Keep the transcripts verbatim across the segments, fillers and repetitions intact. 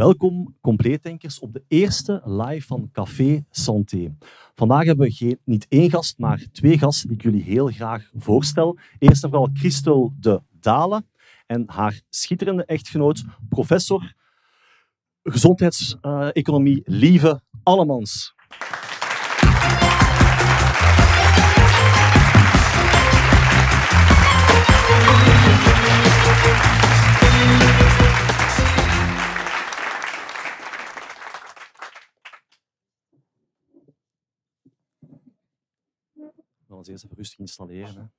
Welkom, compleetdenkers, op de eerste live van Café Santé. Vandaag hebben we geen, niet één gast, maar twee gasten die ik jullie heel graag voorstel. Eerst en vooral Christel de Dale en haar schitterende echtgenoot, professor gezondheidseconomie Lieve Allemans. We gaan ons eerst even rustig installeren. Hè.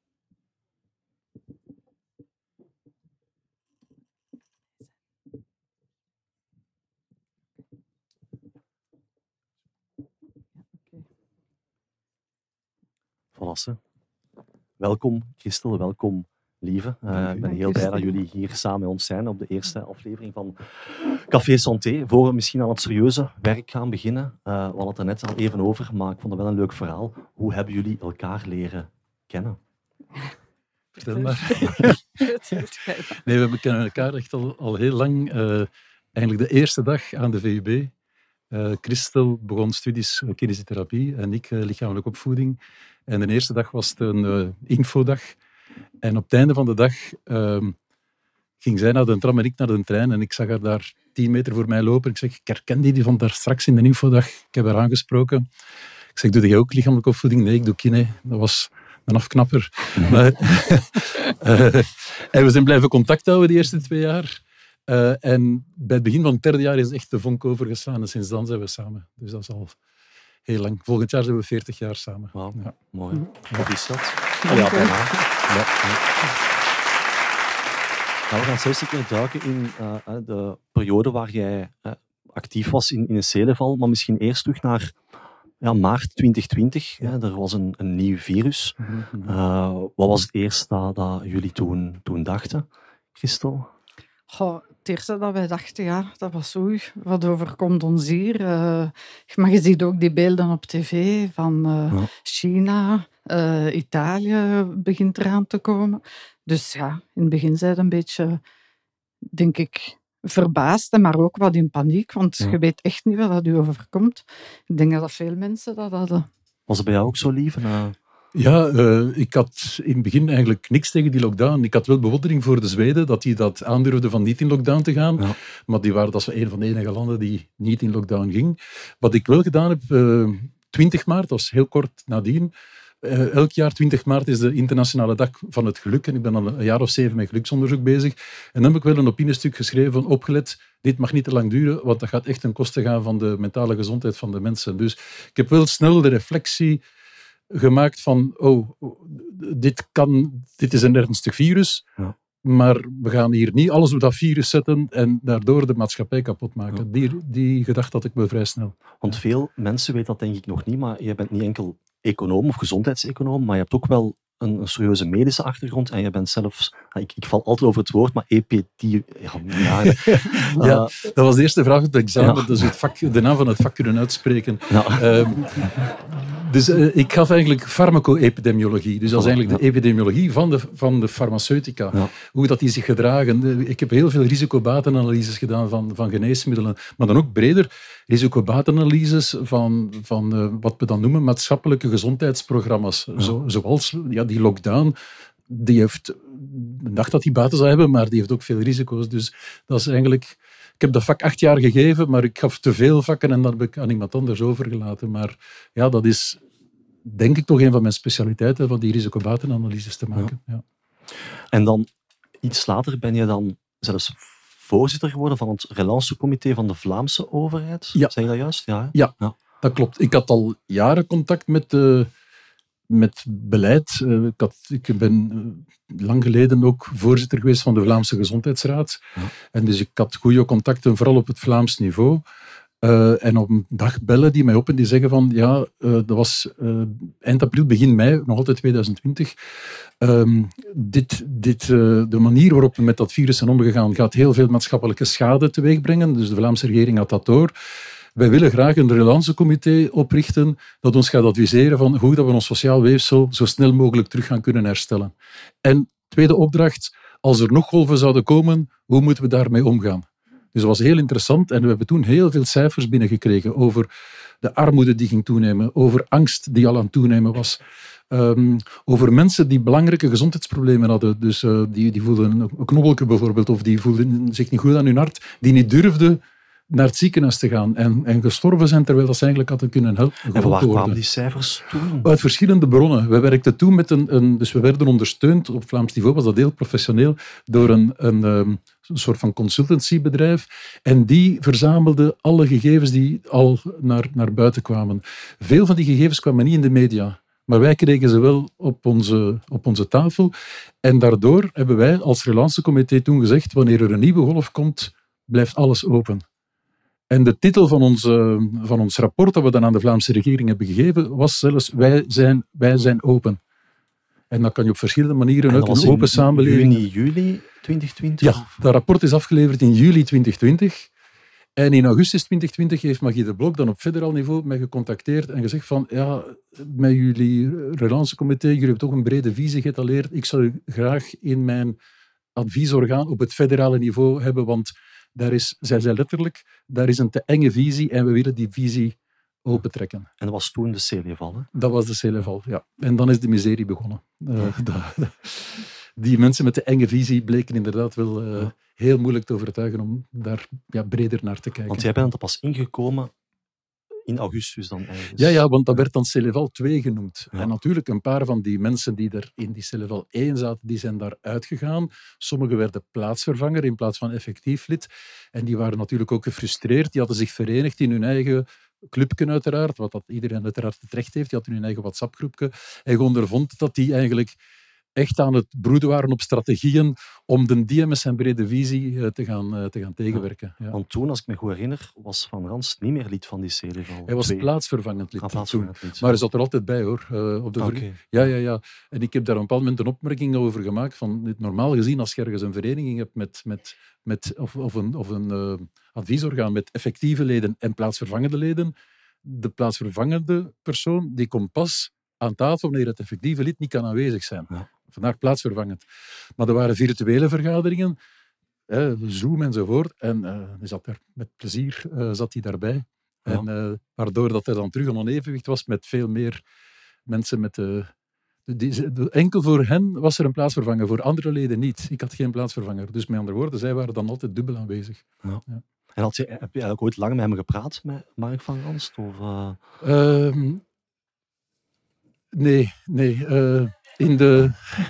Voilà. Welkom Christel, welkom Lieve. Uh, ik ben heel blij dat jullie hier samen met ons zijn op de eerste aflevering van Café Santé. Voor we misschien aan het serieuze werk gaan beginnen, uh, we hadden het er net al even over, maar ik vond het wel een leuk verhaal. Hoe hebben jullie elkaar leren kennen? Vertel maar. Nee, we kennen elkaar echt al, al heel lang. Uh, eigenlijk de eerste dag aan de V U B. Uh, Christel begon studies kinesiotherapie en ik uh, lichamelijke opvoeding. En de eerste dag was het een uh, infodag. En op het einde van de dag uh, ging zij naar de tram en ik naar de trein. En ik zag haar daar tien meter voor mij lopen. Ik zeg, ik herken die, die van daar straks in de infodag. Ik heb haar aangesproken. Ik zeg, doe jij ook lichamelijke opvoeding? Nee, ik doe kine. Dat was een afknapper. Maar, uh, en we zijn blijven contact houden die eerste twee jaar. Uh, en bij het begin van het derde jaar is echt de vonk overgeslaan. En sinds dan zijn we samen. Dus dat is al heel lang. Volgend jaar zijn we veertig jaar samen. Wauw, ja. Mooi. Mm-hmm. Wat is dat? Oh, ja, bijna. Ja, ja. Nou, we gaan zelfs een keer duiken in uh, de periode waar jij uh, actief was in, in een Celeval, maar misschien eerst terug naar ja, maart twintig twintig. Ja. Ja, er was een, een nieuw virus. Mm-hmm. Uh, wat was het eerste dat, dat jullie toen, toen dachten, Christel? Goh, het eerste dat wij dachten, ja, dat was oei, wat overkomt ons hier? Uh, maar je ziet ook die beelden op tv van uh, ja. China, uh, Italië begint eraan te komen. Dus ja, in het begin zijn we een beetje, denk ik, verbaasd, maar ook wat in paniek, want ja. je weet echt niet wat dat u overkomt. Ik denk dat veel mensen dat hadden. Was het bij jou ook zo, lief? Uh... Ja, uh, ik had in het begin eigenlijk niks tegen die lockdown. Ik had wel bewondering voor de Zweden, dat die dat aandurfden van niet in lockdown te gaan. Ja. Maar die waren, dat is een van de enige landen die niet in lockdown ging. Wat ik wel gedaan heb, uh, twintig maart, dat was heel kort nadien. Uh, elk jaar twintig maart is de internationale dag van het geluk. En ik ben al een jaar of zeven met geluksonderzoek bezig. En dan heb ik wel een opiniestuk geschreven van opgelet, dit mag niet te lang duren, want dat gaat echt ten koste gaan van de mentale gezondheid van de mensen. Dus ik heb wel snel de reflectie gemaakt van, oh, dit, kan, dit is een ernstig virus, ja. maar we gaan hier niet alles op dat virus zetten en daardoor de maatschappij kapot maken. Ja. Die, die gedachte had ik wel vrij snel. Want veel mensen weten dat denk ik nog niet, maar je bent niet enkel econoom of gezondheidseconoom, maar je hebt ook wel een, een serieuze medische achtergrond en je bent zelfs, ik, ik val altijd over het woord, maar epidie... Ja, ja, uh, ja, dat was de eerste vraag op het examen, ja. Dus het vak, de naam van het vak kunnen uitspreken. Ja. Um, dus uh, ik gaf eigenlijk farmaco-epidemiologie, dus dat is eigenlijk de epidemiologie van de, van de farmaceutica. Ja. Hoe dat die zich gedragen. Ik heb heel veel risicobatenanalyses gedaan van, van geneesmiddelen, maar dan ook breder risicobatenanalyses van, van uh, wat we dan noemen maatschappelijke gezondheidsprogramma's. Ja. Zo, zoals ja, die lockdown, die heeft, ik dacht dat die baten zou hebben, maar die heeft ook veel risico's. Dus dat is eigenlijk... Ik heb dat vak acht jaar gegeven, maar ik gaf te veel vakken en dat heb ik aan iemand anders overgelaten. Maar ja, dat is denk ik toch een van mijn specialiteiten, van die risicobatenanalyses te maken. Ja. Ja. En dan, iets later ben je dan zelfs voorzitter geworden van het relancecomité van de Vlaamse overheid. Ja. Zeg je dat juist? Ja, ja, ja, dat klopt. Ik had al jaren contact met de... met beleid. Uh, ik, had, ik ben uh, lang geleden ook voorzitter geweest van de Vlaamse Gezondheidsraad. Ja. En dus ik had goede contacten, vooral op het Vlaams niveau. Uh, en op een dag bellen die mij op en die zeggen van, ja, uh, dat was uh, eind april, begin mei, nog altijd twintig twintig. Um, dit, dit, uh, de manier waarop we met dat virus zijn omgegaan gaat heel veel maatschappelijke schade teweeg brengen. Dus de Vlaamse regering had dat door. Wij willen graag een relancecomité oprichten dat ons gaat adviseren van hoe dat we ons sociaal weefsel zo snel mogelijk terug gaan kunnen herstellen. En tweede opdracht, als er nog golven zouden komen, hoe moeten we daarmee omgaan? Dus dat was heel interessant en we hebben toen heel veel cijfers binnengekregen over de armoede die ging toenemen, over angst die al aan het toenemen was, um, over mensen die belangrijke gezondheidsproblemen hadden, dus uh, die, die voelden een knobbelke bijvoorbeeld, of die voelden zich niet goed aan hun hart, die niet durfden naar het ziekenhuis te gaan en, en gestorven zijn terwijl dat ze eigenlijk hadden kunnen helpen. En van waar kwamen die cijfers toen? Uit verschillende bronnen. We werkten toen met een, een... Dus we werden ondersteund, op Vlaams niveau was dat heel professioneel, door een, een, een soort van consultancybedrijf. En die verzamelde alle gegevens die al naar, naar buiten kwamen. Veel van die gegevens kwamen niet in de media. Maar wij kregen ze wel op onze, op onze tafel. En daardoor hebben wij als Relancecomité toen gezegd, wanneer er een nieuwe golf komt, blijft alles open. En de titel van ons, uh, van ons rapport dat we dan aan de Vlaamse regering hebben gegeven, was zelfs wij zijn, wij zijn open. En dat kan je op verschillende manieren uit een open samenleving. Juni, juli twintig twintig? Ja, dat rapport is afgeleverd in juli twintig twintig. En in augustus twintig twintig heeft Magie de Blok dan op federaal niveau mij gecontacteerd en gezegd van, ja, met jullie Relancecomité, jullie hebben toch een brede visie getaleerd. Ik zou u graag in mijn adviesorgaan op het federale niveau hebben, want daar is, zij zei letterlijk, daar is een te enge visie en we willen die visie opentrekken. En dat was toen de Celeval, hè? Dat was de Celeval, ja. En dan is de miserie begonnen. Uh, da, da. Die mensen met de enge visie bleken inderdaad wel uh, heel moeilijk te overtuigen om daar ja, breder naar te kijken. Want jij bent er pas ingekomen in augustus dan eigenlijk. Ja, ja, want dat werd dan Celeval twee genoemd. Ja. En natuurlijk, een paar van die mensen die er in die Celeval één zaten, die zijn daar uitgegaan. Sommigen werden plaatsvervanger in plaats van effectief lid. En die waren natuurlijk ook gefrustreerd. Die hadden zich verenigd in hun eigen clubje uiteraard, wat dat iedereen uiteraard het recht heeft. Die hadden hun eigen WhatsApp-groepje. En ondervond dat die eigenlijk echt aan het broeden waren op strategieën om de D M S en brede visie te gaan, te gaan tegenwerken. Ja. Want toen, als ik me goed herinner, was Van Rans niet meer lid van die Celeval. Hij was twee. plaatsvervangend lid. Ah, plaatsvervangend lid. Maar hij zat er altijd bij, hoor. Uh, op de okay. ver... Ja, ja, ja. En ik heb daar op een bepaald moment een opmerking over gemaakt van, normaal gezien, als je ergens een vereniging hebt met, met, met, of, of een, of een uh, adviesorgaan met effectieve leden en plaatsvervangende leden, de plaatsvervangende persoon die komt pas aan tafel wanneer het effectieve lid niet kan aanwezig zijn. Ja. Vandaag plaatsvervangend. Maar er waren virtuele vergaderingen, eh, Zoom enzovoort. En uh, hij zat er met plezier uh, zat hij daarbij. Ja. En, uh, waardoor dat er dan terug een onevenwicht was met veel meer mensen met... Uh, die, de, enkel voor hen was er een plaatsvervanger, voor andere leden niet. Ik had geen plaatsvervanger. Dus met andere woorden, zij waren dan altijd dubbel aanwezig. Ja. Ja. En had je, heb je eigenlijk ooit lang met hem gepraat, met Mark van Ranst? Of, uh... uh, nee, nee. Uh, In de,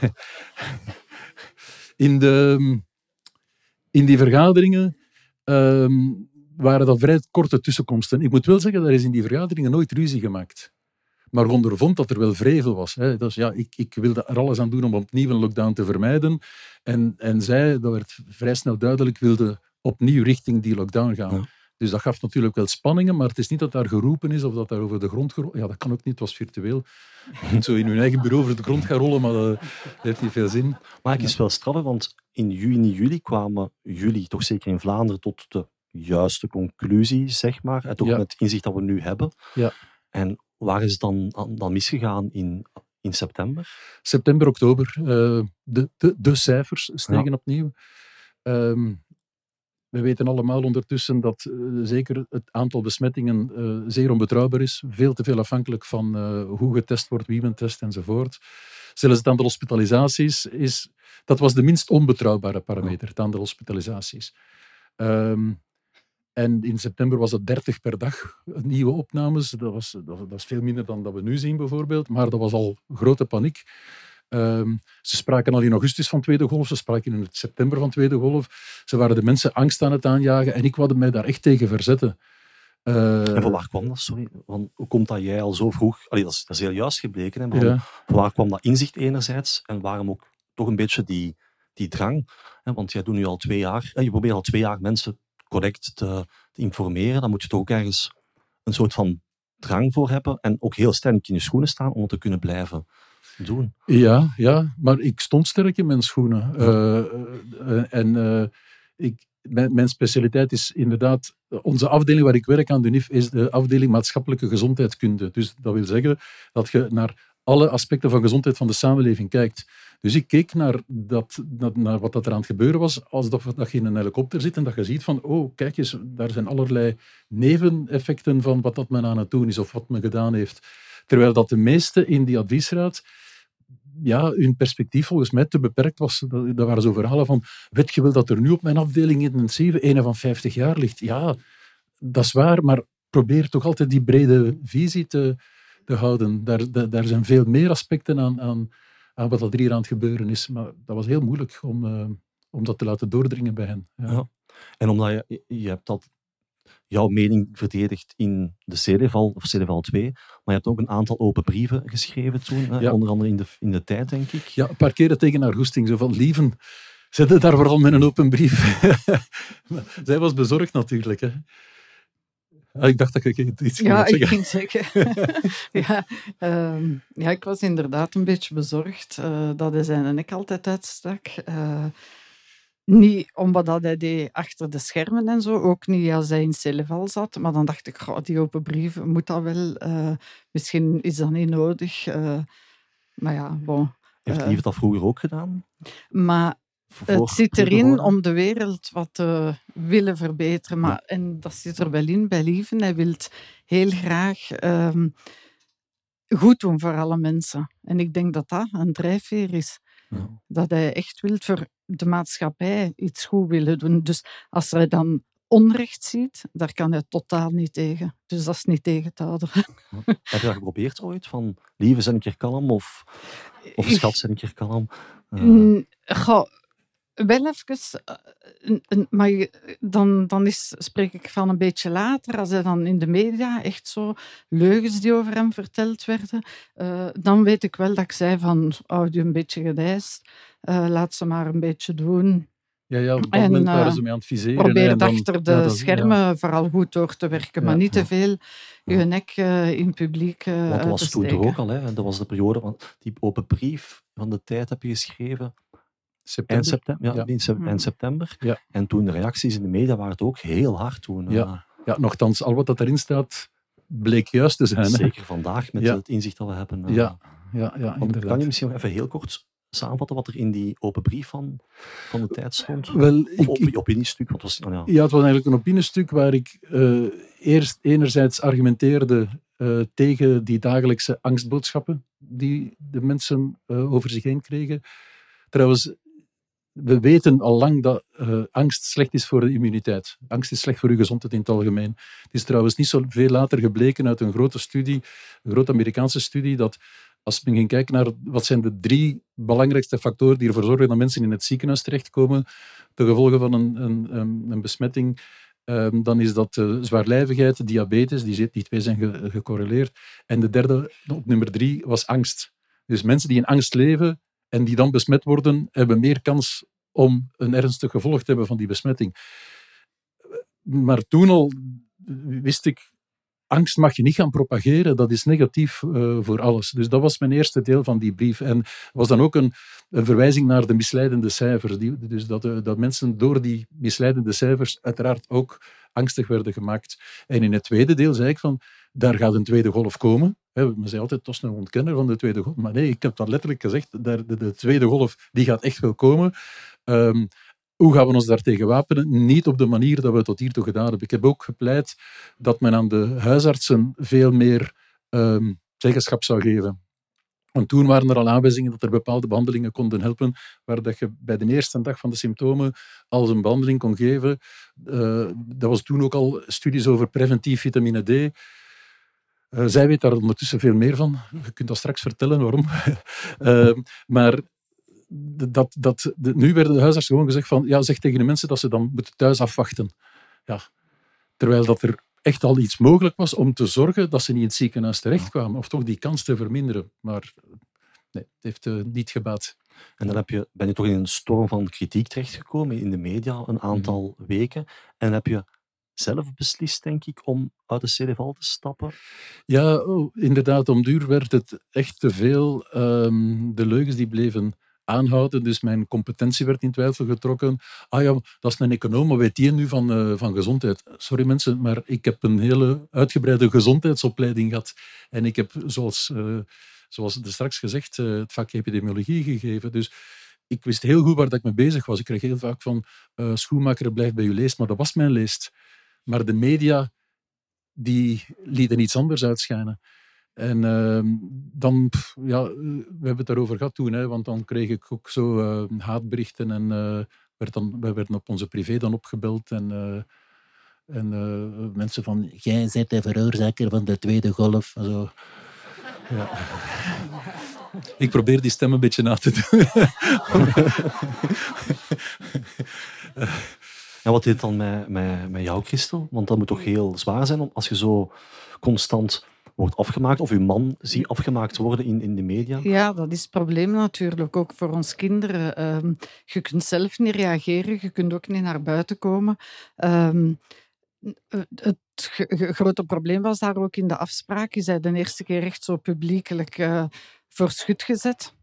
in de in die vergaderingen um, waren dat vrij korte tussenkomsten. Ik moet wel zeggen, er is in die vergaderingen nooit ruzie gemaakt. Maar ondervond dat er wel vrevel was. Hè. Dus ja, ik, ik wilde er alles aan doen om opnieuw een lockdown te vermijden. En, en zij, dat werd vrij snel duidelijk, wilde opnieuw richting die lockdown gaan. Ja. Dus dat gaf natuurlijk wel spanningen, maar het is niet dat daar geroepen is of dat daar over de grond gerold... Ja, dat kan ook niet, het was virtueel. Je moet zo in hun eigen bureau over de grond gaan rollen, maar dat heeft niet veel zin. Maar het is wel straffen, want in juni, juli kwamen jullie, toch zeker in Vlaanderen, tot de juiste conclusie, zeg maar. En toch ja. met het inzicht dat we nu hebben. Ja. En waar is het dan, dan misgegaan in, in september? September, oktober. Uh, de, de, de cijfers stegen ja. opnieuw. Um, We weten allemaal ondertussen dat uh, zeker het aantal besmettingen uh, zeer onbetrouwbaar is. Veel te veel afhankelijk van uh, hoe getest wordt, wie men test enzovoort. Zelfs het aantal hospitalisaties is... Dat was de minst onbetrouwbare parameter, het aantal hospitalisaties. Um, en in september was het dertig per dag nieuwe opnames. Dat was, dat, dat was veel minder dan dat we nu zien bijvoorbeeld. Maar dat was al grote paniek. Um, ze spraken al in augustus van tweede golf, ze spraken in september van tweede golf. Ze waren de mensen angst aan het aanjagen en ik wilde mij daar echt tegen verzetten. Uh, en van waar kwam dat? Sorry, want hoe komt dat jij al zo vroeg... Allee, dat, is, dat is heel juist gebleken. Hè, maar ja. Van waar kwam dat inzicht enerzijds en waarom ook toch een beetje die, die drang? Hè, want jij doet nu al twee jaar... Je probeert al twee jaar mensen correct te, te informeren. Dan moet je toch ook ergens een soort van drang voor hebben en ook heel sterk in je schoenen staan om het te kunnen blijven doen. Ja, ja, maar ik stond sterk in mijn schoenen. Uh, uh, en uh, ik, mijn, mijn specialiteit is inderdaad... Onze afdeling waar ik werk aan de N I F is de afdeling maatschappelijke gezondheidskunde. Dus dat wil zeggen dat je naar alle aspecten van gezondheid van de samenleving kijkt. Dus ik keek naar, dat, naar, naar wat dat er aan het gebeuren was, alsof dat je in een helikopter zit en dat je ziet van, oh, kijk eens, daar zijn allerlei neveneffecten van wat dat men aan het doen is of wat men gedaan heeft. Terwijl dat de meeste in die adviesraad, ja, hun perspectief volgens mij te beperkt was. Dat, dat waren zo verhalen van, weet je wel dat er nu op mijn afdeling intensieve een van vijftig jaar ligt? Ja, dat is waar, maar probeer toch altijd die brede visie te, te houden. Daar, daar, daar zijn veel meer aspecten aan, aan, aan wat er hier aan het gebeuren is. Maar dat was heel moeilijk om, uh, om dat te laten doordringen bij hen. Ja. Ja. En omdat je, je hebt dat, jouw mening verdedigd in de C D V L of C D V L twee, maar je hebt ook een aantal open brieven geschreven toen, hè? Ja. Onder andere in de, in de tijd, denk ik. Ja, een paar keren tegen haar goesting, zo van, lieven, zet het daar vooral met een open brief. Zij was bezorgd natuurlijk, hè. Ah, ik dacht dat ik iets kon ja, zeggen. ik ging zeggen. ja, um, ja, ik was inderdaad een beetje bezorgd uh, dat hij zijn nek altijd uitstak. Uh, niet omdat dat hij deed achter de schermen en zo, ook niet als hij in C L V L zat, maar dan dacht ik, goh, die open brieven, moet dat wel? Uh, misschien is dat niet nodig. Uh, maar ja, bon. Heeft Uh, Lieve dat vroeger ook gedaan? Maar Voor, het zit voor de erin woorden? om de wereld wat te willen verbeteren. Maar, Ja. En dat zit er wel in bij Lieven. Hij wil heel graag um, goed doen voor alle mensen. En ik denk dat dat een drijfveer is. Ja. Dat hij echt wil voor de maatschappij iets goed willen doen. Dus als hij dan onrecht ziet, daar kan hij totaal niet tegen. Dus dat is niet tegen te houden. Ja. Heb je dat geprobeerd ooit? Van, Lieve, zijn een keer kalm? Of, of schat, zijn een keer kalm? Uh, Goh, wel even, uh, maar je, dan, dan is, spreek ik van een beetje later, als hij dan in de media echt zo leugens die over hem verteld werden, uh, dan weet ik wel dat ik zei van, hou je een beetje gedijst, uh, laat ze maar een beetje doen. Ja, ja, op dat En, moment waren uh, ze mee aan het viseren. Probeer en dan, achter de ja, dat, schermen ja. vooral goed door te werken, Ja, maar niet ja. te veel je Ja. nek uh, in het publiek uh, Want dat uit was te toen steken. toch ook al, hè? Dat was de periode, want die open brief van de tijd heb je geschreven September. eind september. Ja, Ja. in sep- Hmm. eind september. Ja. En toen de reacties in de media waren het ook heel hard toen. Ja. Uh, Ja, nochtans, al wat dat erin staat, bleek juist te zijn. Hè? zeker vandaag, met Ja. het inzicht dat we hebben. Uh, Ja, ja, ja, want inderdaad. kan je misschien nog even heel kort samenvatten wat er in die open brief van, van de tijd stond? Wel, Of ik, op, ik, opiniestuk? Wat was, oh ja. ja, het was eigenlijk een opiniestuk waar ik uh, eerst enerzijds argumenteerde uh, tegen die dagelijkse angstboodschappen die de mensen uh, over zich heen kregen. Trouwens, we weten al lang dat uh, angst slecht is voor de immuniteit. Angst is slecht voor uw gezondheid in het algemeen. Het is trouwens niet zo veel later gebleken uit een grote studie, een grote Amerikaanse studie, dat als men ging kijken naar wat zijn de drie belangrijkste factoren die ervoor zorgen dat mensen in het ziekenhuis terechtkomen, de gevolgen van een, een, een besmetting, um, dan is dat uh, zwaarlijvigheid, diabetes, die, die twee zijn ge, gecorreleerd. En de derde, op nummer drie, was angst. Dus mensen die in angst leven en die dan besmet worden, hebben meer kans om een ernstig gevolg te hebben van die besmetting. Maar toen al wist ik, angst mag je niet gaan propageren, dat is negatief uh, voor alles. Dus dat was mijn eerste deel van die brief. En was dan ook een, een verwijzing naar de misleidende cijfers. Die, dus dat, uh, dat mensen door die misleidende cijfers uiteraard ook angstig werden gemaakt. En in het tweede deel zei ik van, daar gaat een tweede golf komen. He, men zei altijd, dat is een ontkenner van de tweede golf. Maar nee, ik heb dat letterlijk gezegd, de, de, de tweede golf die gaat echt wel komen. Um, Hoe gaan we ons daartegen wapenen? Niet op de manier dat we het tot hiertoe gedaan hebben. Ik heb ook gepleit dat men aan de huisartsen veel meer um, zeggenschap zou geven. Want toen waren er al aanwijzingen dat er bepaalde behandelingen konden helpen, waar dat je bij de eerste dag van de symptomen al een behandeling kon geven. Uh, dat was toen ook al studies over preventief vitamine D. Uh, zij weet daar ondertussen veel meer van. Je kunt dat straks vertellen waarom. uh, maar... Dat, dat, de, nu werden de huisartsen gewoon gezegd van, ja, zeg tegen de mensen dat ze dan moeten thuis afwachten. Ja, terwijl dat er echt al iets mogelijk was om te zorgen dat ze niet in het ziekenhuis terechtkwamen, of toch die kans te verminderen. Maar nee, het heeft uh, niet gebaat. En dan heb je, ben je toch in een storm van kritiek terechtgekomen in de media een aantal mm. weken. En dan heb je zelf beslist, denk ik, om uit de C D V L te stappen. Ja, oh, inderdaad, om duur werd het echt te veel. Um, de leugens die bleven aanhouden, dus mijn competentie werd in twijfel getrokken. Ah ja, dat is een econoom, maar weet die nu van, uh, van gezondheid? Sorry mensen, maar ik heb een hele uitgebreide gezondheidsopleiding gehad. En ik heb, zoals, uh, zoals er straks gezegd, uh, het vak epidemiologie gegeven. Dus ik wist heel goed waar dat ik mee bezig was. Ik kreeg heel vaak van, uh, schoenmaker blijft bij uw leest, maar dat was mijn leest. Maar de media, die lieten iets anders uitschijnen. En uh, dan, pff, ja, we hebben het daarover gehad toen, hè, want dan kreeg ik ook zo uh, haatberichten en uh, werd dan, wij werden op onze privé dan opgebeld en, uh, en uh, mensen van, jij bent de veroorzaker van de tweede golf. Zo. Ja. Ik probeer die stem een beetje na te doen. En wat deed het dan met, met, met jou, Christel? Want dat moet toch heel zwaar zijn als je zo constant wordt afgemaakt, of je man ziet afgemaakt worden in, in de media? Ja, dat is het probleem natuurlijk, ook voor ons kinderen. Um, je kunt zelf niet reageren, je kunt ook niet naar buiten komen. Um, het g- grote probleem was daar ook in de afspraak. Je zei de eerste keer echt zo publiekelijk uh, voor schut gezet.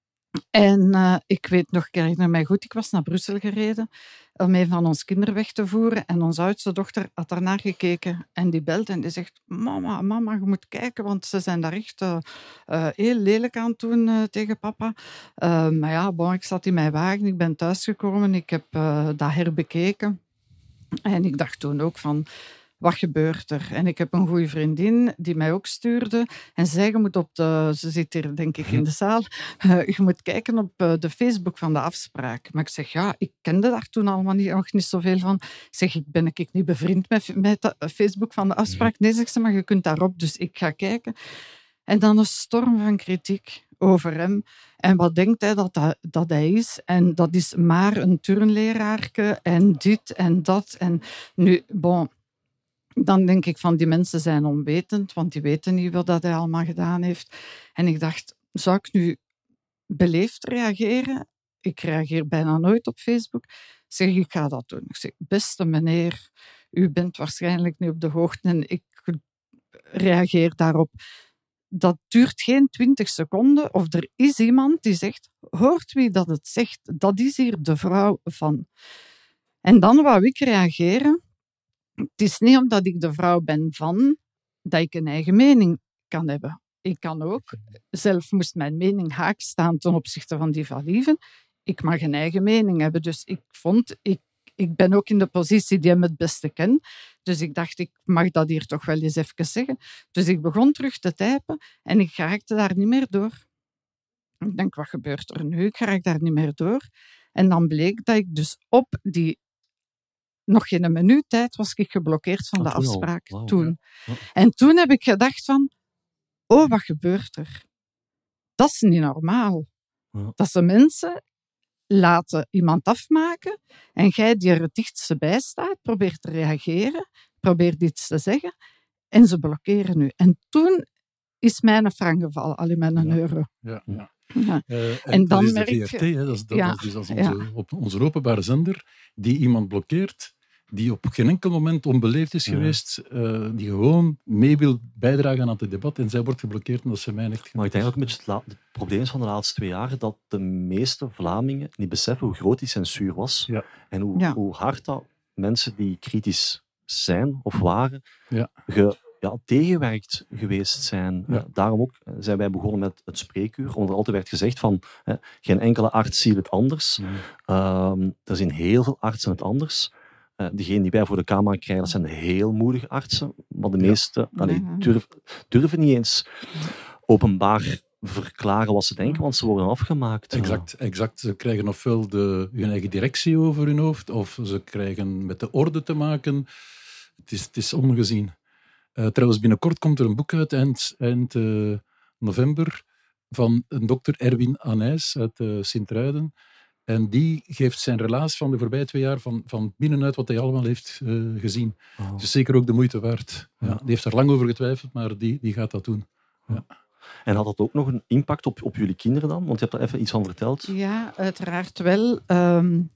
En uh, ik weet nog, ik herinner mij goed, ik was naar Brussel gereden om een van ons kinderen weg te voeren. En onze oudste dochter had daarnaar gekeken en die belt en die zegt, mama, mama, je moet kijken, want ze zijn daar echt uh, uh, heel lelijk aan het doen uh, tegen papa. Uh, maar ja, bon, ik zat in mijn wagen, ik ben thuisgekomen, ik heb uh, dat herbekeken. En ik dacht toen ook van, wat gebeurt er? En ik heb een goede vriendin die mij ook stuurde. En zei, je moet op de... Ze zit hier, denk ik, in de zaal. Uh, je moet kijken op uh, de Facebook van de afspraak. Maar ik zeg, ja, ik kende daar toen allemaal niet, nog niet zoveel van. Ik zeg, ik ben ik niet bevriend met, met de Facebook van de afspraak? Nee, zegt ze, maar je kunt daarop. Dus ik ga kijken. En dan een storm van kritiek over hem. En wat denkt hij dat, dat, dat hij is? En dat is maar een turnleraarke. En dit en dat. En nu, bon... Dan denk ik van, die mensen zijn onwetend, want die weten niet wat hij allemaal gedaan heeft. En ik dacht, zou ik nu beleefd reageren? Ik reageer bijna nooit op Facebook. Ik zeg, ik ga dat doen. Ik zeg, beste meneer, u bent waarschijnlijk niet op de hoogte en ik reageer daarop. Dat duurt geen twintig seconden of er is iemand die zegt, hoort wie dat het zegt? Dat is hier de vrouw van. En dan wou ik reageren. Het is niet omdat ik de vrouw ben van, dat ik een eigen mening kan hebben. Ik kan ook, zelf moest mijn mening haak staan ten opzichte van die van Lieven. Ik mag een eigen mening hebben. Dus ik vond, ik, ik ben ook in de positie die hem het beste ken. Dus ik dacht, ik mag dat hier toch wel eens even zeggen. Dus ik begon terug te typen en ik raakte daar niet meer door. Ik denk, wat gebeurt er nu? Ik raak daar niet meer door. En dan bleek dat ik dus op die... Nog geen minuut tijd was ik geblokkeerd van ah, de toen afspraak. Wow. Toen. Ja. En toen heb ik gedacht van, oh, wat gebeurt er? Dat is niet normaal. Ja. Dat ze mensen laten iemand afmaken en jij die er het dichtste bij staat, probeert te reageren, probeert iets te zeggen en ze blokkeren u. En toen is mijn frank gevallen, al in mijn Ja. euro. Ja, ja. Ja. Uh, en, En dan dat is merk de je- V R T, hè, dat is, dat, Ja, dat is dus als onze, ja. op onze openbare zender, die iemand blokkeert, die op geen enkel moment onbeleefd is Ja. geweest, uh, die gewoon mee wil bijdragen aan het debat en zij wordt geblokkeerd omdat ze mij echt... Maar ik denk ook een beetje het, la- het probleem is van de laatste twee jaar dat de meeste Vlamingen niet beseffen hoe groot die censuur was. Ja. En hoe, Ja. hoe hard dat mensen die kritisch zijn of waren, Ja. ge, ja, tegenwerkt geweest zijn. Ja. Uh, daarom ook uh, zijn wij begonnen met het spreekuur, omdat er altijd werd gezegd van uh, geen enkele arts ziet het anders. Ja. Um, er zijn heel veel artsen het anders. Uh, degenen die wij voor de camera krijgen, dat zijn de heel moedige artsen. Maar de Ja. meeste allee, Ja. durf, durven niet eens openbaar verklaren wat ze denken, want ze worden afgemaakt. Exact, exact. Ze krijgen ofwel de, hun eigen directie over hun hoofd, of ze krijgen met de orde te maken. Het is, het is ongezien. Uh, trouwens, binnenkort komt er een boek uit, eind, eind uh, november, van een dokter Erwin Anijs uit uh, Sint-Truiden. En die geeft zijn relaas van de voorbije twee jaar van, van binnenuit wat hij allemaal heeft uh, gezien. Oh. Het is zeker ook de moeite waard. Ja, Ja. die heeft er lang over getwijfeld, maar die, die gaat dat doen. Ja. En had dat ook nog een impact op, op jullie kinderen dan? Want je hebt daar even iets van verteld. Ja, uiteraard wel. Um,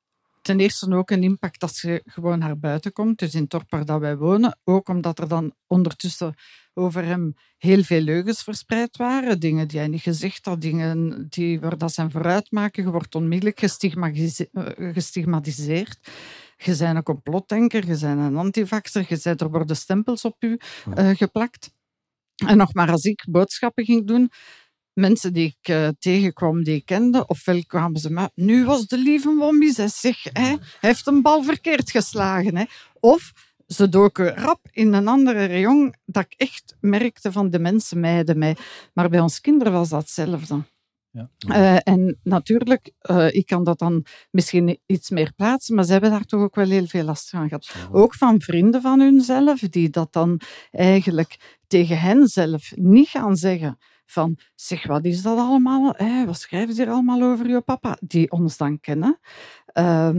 ten eerste ook een impact als je gewoon naar buiten komt. Dus in het dorp waar dat wij wonen. Ook omdat er dan ondertussen over hem heel veel leugens verspreid waren. Dingen die hij niet gezegd had. Dingen die waar dat zijn vooruitmaken. Je wordt onmiddellijk gestigmatise- uh, gestigmatiseerd. Je bent een complotdenker. Je bent een antivaxer. Je bent, er worden stempels op u uh, geplakt. En nog maar als ik boodschappen ging doen, mensen die ik uh, tegenkwam, die ik kende, ofwel kwamen ze met, nu was de lieve Wombi, zeg, hè? Hij heeft een bal verkeerd geslagen. Hè? Of ze doken rap in een andere rayon, dat ik echt merkte van de mensen mijden mij. Maar bij ons kinderen was dat hetzelfde. Ja. Uh, en natuurlijk, uh, ik kan dat dan misschien iets meer plaatsen, maar ze hebben daar toch ook wel heel veel last van gehad. Ja. Ook van vrienden van hunzelf, die dat dan eigenlijk tegen hen zelf niet gaan zeggen van, zeg, wat is dat allemaal? Eh, wat schrijven ze hier allemaal over je papa? Die ons dan kennen. Uh,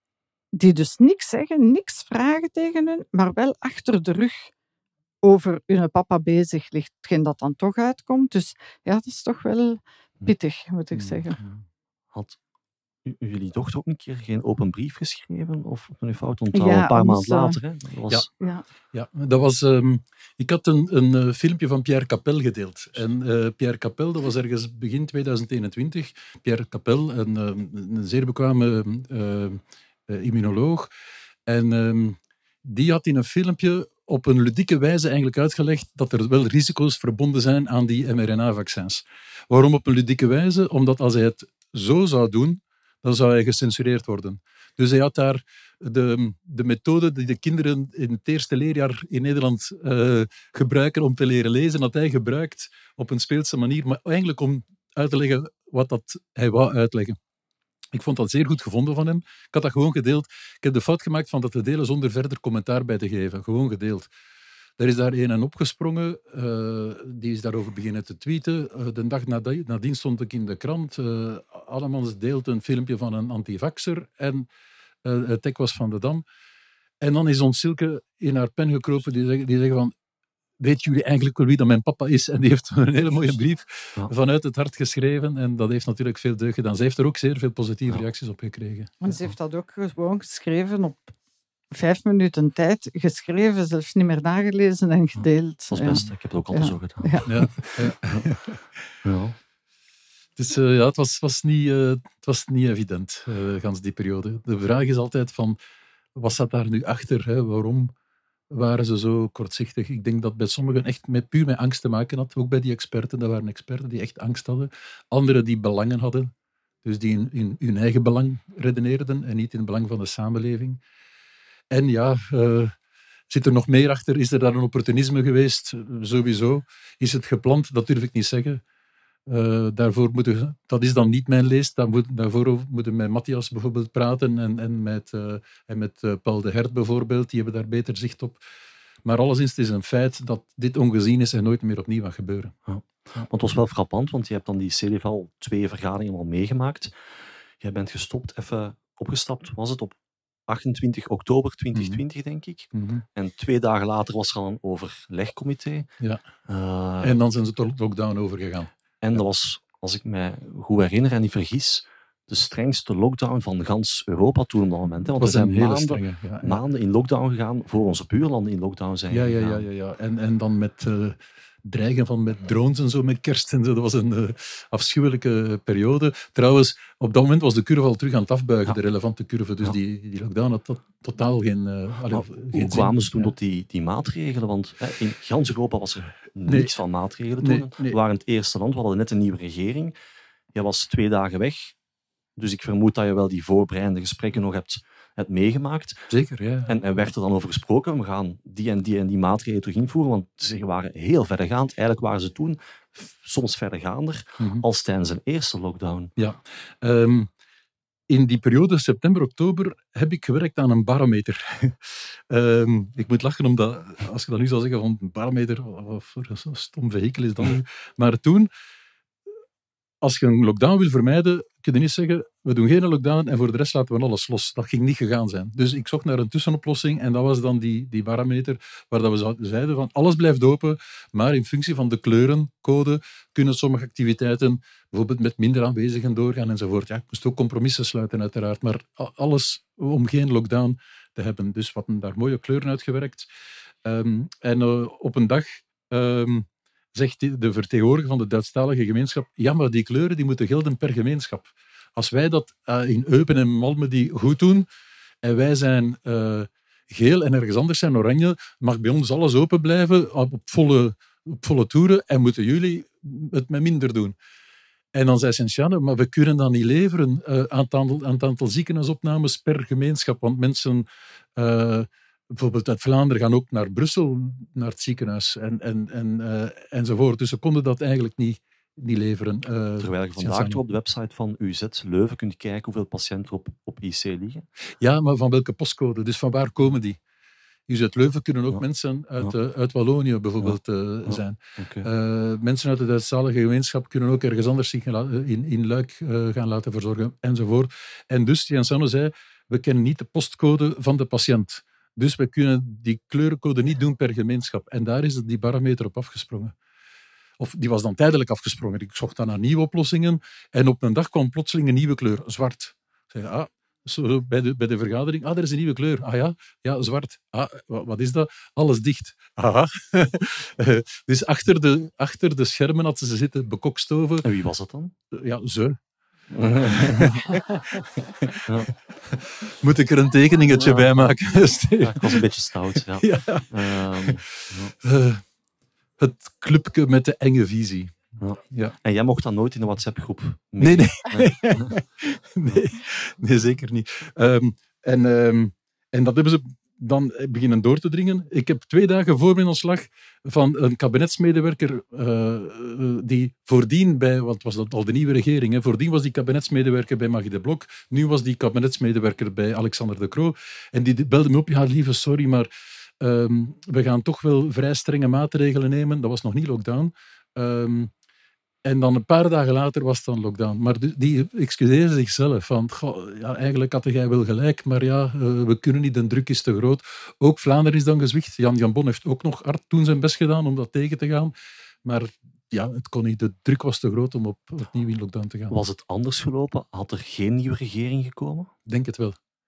die dus niks zeggen, niks vragen tegen hun, maar wel achter de rug over hun papa bezig ligt, hetgeen dat dan toch uitkomt. Dus ja, dat is toch wel pittig, moet ik zeggen. Had u, jullie dochter ook een keer geen open brief geschreven? Of ben u fout onthouden? Ja, een paar ons, maanden later, hè? Dat was... Ja. Ja. Ja, dat was... Um, ik had een, een uh, filmpje van Pierre Capelle gedeeld. En uh, Pierre Capelle, dat was ergens begin tweeduizend eenentwintig. Pierre Capelle, een, um, een zeer bekwame uh, uh, immunoloog. En um, die had in een filmpje op een ludieke wijze eigenlijk uitgelegd dat er wel risico's verbonden zijn aan die mRNA-vaccins. Waarom op een ludieke wijze? Omdat als hij het zo zou doen, dan zou hij gecensureerd worden. Dus hij had daar de, de methode die de kinderen in het eerste leerjaar in Nederland uh, gebruiken om te leren lezen, dat hij gebruikt op een speelse manier, maar eigenlijk om uit te leggen wat dat hij wou uitleggen. Ik vond dat zeer goed gevonden van hem. Ik had dat gewoon gedeeld. Ik heb de fout gemaakt van dat te delen zonder verder commentaar bij te geven. Gewoon gedeeld. Er is daar een en opgesprongen. Uh, die is daarover beginnen te tweeten. Uh, de dag nadien, nadien stond ik in de krant. Uh, Allemans deelt een filmpje van een antivaxer. En uh, het tek was van de Dam. En dan is ons Silke in haar pen gekropen. Die zeggen, die zeggen van... Weet jullie eigenlijk wel wie dat mijn papa is? En die heeft een hele mooie brief ja. vanuit het hart geschreven. En dat heeft natuurlijk veel deugd gedaan. Ze heeft er ook zeer veel positieve ja. reacties op gekregen. En ze heeft dat ook gewoon geschreven op vijf minuten tijd. Geschreven, zelfs niet meer nagelezen en gedeeld. Dat is best. Ja. Ik heb het ook altijd ja. zo gedaan. Ja. Ja. Ja. Ja. Dus uh, ja, het was, was, niet, uh, het was niet evident, uh, gans die periode. De vraag is altijd van, wat zat daar nu achter? Hè? Waarom waren ze zo kortzichtig? Ik denk dat bij sommigen echt met, puur met angst te maken had. Ook bij die experten. Dat waren experten die echt angst hadden. Anderen die belangen hadden. Dus die in, in hun eigen belang redeneerden en niet in het belang van de samenleving. En ja, uh, zit er nog meer achter? Is er daar een opportunisme geweest? Sowieso. Is het gepland? Dat durf ik niet zeggen. Uh, daarvoor moeten, dat is dan niet mijn leest. Daar moet, daarvoor moeten we met Matthias bijvoorbeeld praten en, en met, uh, en met uh, Paul de Hert bijvoorbeeld. Die hebben daar beter zicht op. Maar alleszins, het is een feit dat dit ongezien is en nooit meer opnieuw gaat gebeuren. Ja. Want het was wel frappant, want je hebt dan die C D V al twee vergaderingen al meegemaakt. Jij bent gestopt, even opgestapt, was het op achtentwintig oktober twintig twintig, mm-hmm. denk ik. Mm-hmm. En twee dagen later was er al een overlegcomité. Ja. Uh, en dan zijn ze tot lockdown overgegaan. En dat was, als ik me goed herinner en niet vergis, de strengste lockdown van gans Europa toen op dat moment. Hè? Want we zijn maanden, strenge, ja, ja. maanden in lockdown gegaan voor onze buurlanden in lockdown zijn ja, ja, gegaan. Ja, ja, ja. En, en dan met uh, dreigen van met drones en zo, met kerst en zo. Dat was een uh, afschuwelijke periode. Trouwens, op dat moment was de curve al terug aan het afbuigen, ja. de relevante curve. Dus ja. die, die lockdown had tot, totaal geen, uh, allee, geen Hoe kwamen ze toen ja. tot die, die maatregelen? Want hè, in gans Europa was er niets nee. van maatregelen toen. Nee, nee. We waren het eerste land, we hadden net een nieuwe regering. Jij was twee dagen weg. Dus ik vermoed dat je wel die voorbereidende gesprekken nog hebt, hebt meegemaakt. Zeker, ja. En, en werd er dan over gesproken, we gaan die en die en die maatregelen terug invoeren, want ze waren heel verdergaand. Eigenlijk waren ze toen f- soms verdergaander mm-hmm. als tijdens een eerste lockdown. Ja. Um, in die periode, september, oktober, heb ik gewerkt aan een barometer. um, ik moet lachen, omdat, als ik dat nu zou zeggen, van een barometer, wat voor een stom vehikel is dat nu. Maar toen... Als je een lockdown wil vermijden, kun je niet zeggen, we doen geen lockdown en voor de rest laten we alles los. Dat ging niet gegaan zijn. Dus ik zocht naar een tussenoplossing en dat was dan die, die barometer waar dat we zeiden van alles blijft open, maar in functie van de kleurencode kunnen sommige activiteiten bijvoorbeeld met minder aanwezigen doorgaan enzovoort. Ja, ik moest ook compromissen sluiten uiteraard, maar alles om geen lockdown te hebben. Dus we hadden daar mooie kleuren uitgewerkt. Um, en uh, op een dag... Um, zegt de vertegenwoordiger van de Duitsstalige gemeenschap, ja, maar die kleuren die moeten gelden per gemeenschap. Als wij dat uh, in Eupen en Malmö die goed doen, en wij zijn uh, geel en ergens anders zijn oranje, mag bij ons alles open blijven, op volle, op volle toeren, en moeten jullie het met minder doen. En dan zei Sint-Janne, maar we kunnen dat niet leveren uh, aan, het aantal, aan het aantal ziekenhuisopnames per gemeenschap. Want mensen, uh, bijvoorbeeld uit Vlaanderen, gaan ook naar Brussel, naar het ziekenhuis en, en, en, uh, enzovoort. Dus ze konden dat eigenlijk niet, niet leveren. Uh, Terwijl je vandaag toch op de website van U Z Leuven kunt kijken hoeveel patiënten op, op I C liggen. Ja, maar van welke postcode? Dus van waar komen die? U Z Leuven kunnen ook ja. mensen uit, ja. uh, uit Wallonië bijvoorbeeld uh, ja. zijn. Okay. Uh, mensen uit de Duitsstalige gemeenschap kunnen ook ergens anders zich in, in Luik uh, gaan laten verzorgen, enzovoort. En dus, Jens Sanne zei, we kennen niet de postcode van de patiënt. Dus we kunnen die kleurencode niet doen per gemeenschap. En daar is die barometer op afgesprongen. Of die was dan tijdelijk afgesprongen. Ik zocht dan naar nieuwe oplossingen. En op een dag kwam plotseling een nieuwe kleur, zwart. Ik zei, ah, zo bij, de, bij de vergadering, ah, er is een nieuwe kleur. Ah ja, ja, zwart. Ah, wat is dat? Alles dicht. Aha. Dus achter de, achter de schermen had ze zitten bekokstoven. En wie was dat dan? Ja, ze. Ja. Moet ik er een tekeningetje ja. bij maken? Ja, ik was een beetje stout. Ja. Ja. Um, ja. Uh, het clubje met de enge visie. Ja. Ja. En jij mocht dan nooit in de WhatsApp-groep mee? Nee, nee. nee, nee, zeker niet. Um, en, um, en dat hebben ze dan beginnen door te dringen. Ik heb twee dagen voor mijn ontslag van een kabinetsmedewerker uh, uh, die voordien bij, want was dat al de nieuwe regering, hè, voordien was die kabinetsmedewerker bij Magie de Blok, nu was die kabinetsmedewerker bij Alexander De Croo. En die belde me op, ja lieve, sorry, maar um, we gaan toch wel vrij strenge maatregelen nemen. Dat was nog niet lockdown. Um, En dan een paar dagen later was het dan lockdown. Maar die excuseerde zichzelf. Van, goh, ja, eigenlijk had jij wel gelijk, maar ja, uh, we kunnen niet, de druk is te groot. Ook Vlaanderen is dan gezwicht. Jan Jambon heeft ook nog hard toen zijn best gedaan om dat tegen te gaan. Maar ja, het kon niet. De druk was te groot om op, opnieuw in lockdown te gaan. Was het anders gelopen? Had er geen nieuwe regering gekomen? Ik denk het wel.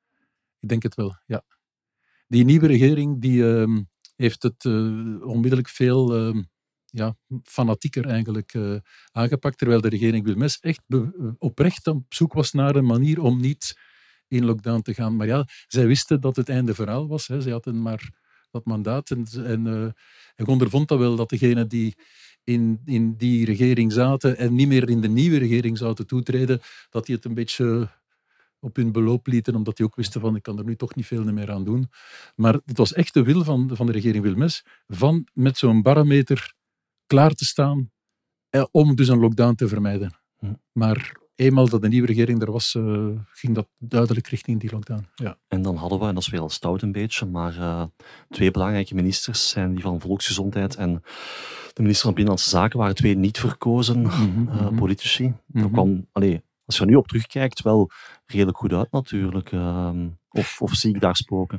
Ik denk het wel, ja. Die nieuwe regering die, uh, heeft het uh, onmiddellijk veel... Uh, Ja, fanatieker eigenlijk uh, aangepakt, terwijl de regering Wilmes echt be- oprecht op zoek was naar een manier om niet in lockdown te gaan. Maar ja, zij wisten dat het einde verhaal was. Hè. Zij hadden maar dat mandaat en, en uh, ik ondervond dat wel, dat degenen die in, in die regering zaten en niet meer in de nieuwe regering zouden toetreden, dat die het een beetje op hun beloop lieten, omdat die ook wisten van ik kan er nu toch niet veel meer aan doen. Maar het was echt de wil van, van de regering Wilmes, van met zo'n barometer klaar te staan eh, om dus een lockdown te vermijden. Hm. Maar eenmaal dat de nieuwe regering er was, uh, ging dat duidelijk richting die lockdown. Ja. En dan hadden we, en dat is weer al stout een beetje, maar uh, twee belangrijke ministers zijn die van Volksgezondheid en de minister van Binnenlandse Zaken waren twee niet verkozen mm-hmm, uh, politici. Mm-hmm. Dat kwam, allee, als je er nu op terugkijkt, wel redelijk goed uit natuurlijk. Uh, of, of zie ik daar spoken?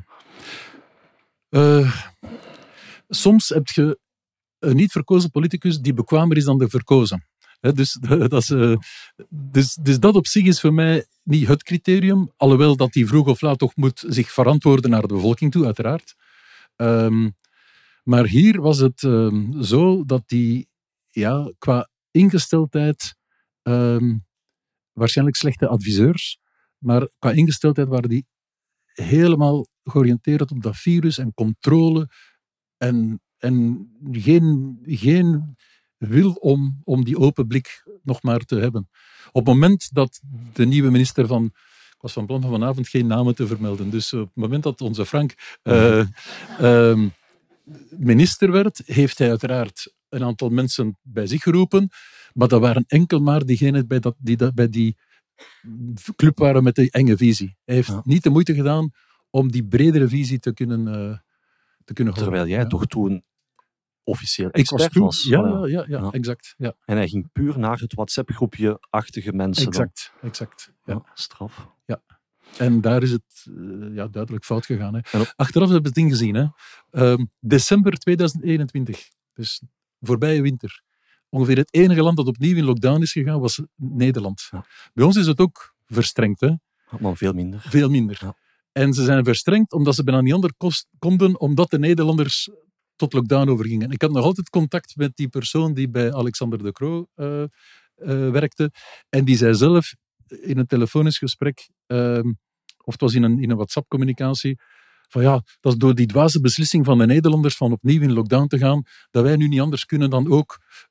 Uh, soms heb je een niet verkozen politicus die bekwamer is dan de verkozen. He, dus, dat is, uh, dus, dus dat op zich is voor mij niet het criterium, alhoewel dat die vroeg of laat toch moet zich verantwoorden naar de bevolking toe, uiteraard. Um, maar hier was het um, zo dat die ja, qua ingesteldheid um, waarschijnlijk slechte adviseurs, maar qua ingesteldheid waren die helemaal georiënteerd op dat virus en controle en En geen, geen wil om, om die open blik nog maar te hebben. Op het moment dat de nieuwe minister van... Ik was van plan van vanavond geen namen te vermelden. Dus op het moment dat onze Frank uh, uh, minister werd, heeft hij uiteraard een aantal mensen bij zich geroepen. Maar dat waren enkel maar diegenen bij, dat, die dat, bij die club waren met de enge visie. Hij heeft ja. niet de moeite gedaan om die bredere visie te kunnen... Uh, te kunnen Terwijl houden. jij ja. toch toen officieel ik was toen, was. Ja, ja, ja, ja, ja, exact. Ja. En hij ging puur naar het WhatsApp-groepje-achtige mensen. Exact, dan. exact. Ja. Ja, straf. Ja. En daar is het uh, ja, duidelijk fout gegaan. Hè. Op... Achteraf hebben we het ding gezien. Hè. Um, december tweeduizend eenentwintig, dus voorbije winter. Ongeveer het enige land dat opnieuw in lockdown is gegaan, was Nederland. Ja. Bij ons is het ook verstrengd. Hè. Maar veel minder. Veel minder. Ja. En ze zijn verstrengd omdat ze bijna niet anders kost, konden, omdat de Nederlanders tot lockdown overgingen. Ik had nog altijd contact met die persoon die bij Alexander De Croo uh, uh, werkte. En die zei zelf in een telefonisch gesprek, uh, of het was in een, in een WhatsApp-communicatie, van ja, dat is door die dwaze beslissing van de Nederlanders van opnieuw in lockdown te gaan, dat wij nu niet anders kunnen dan ook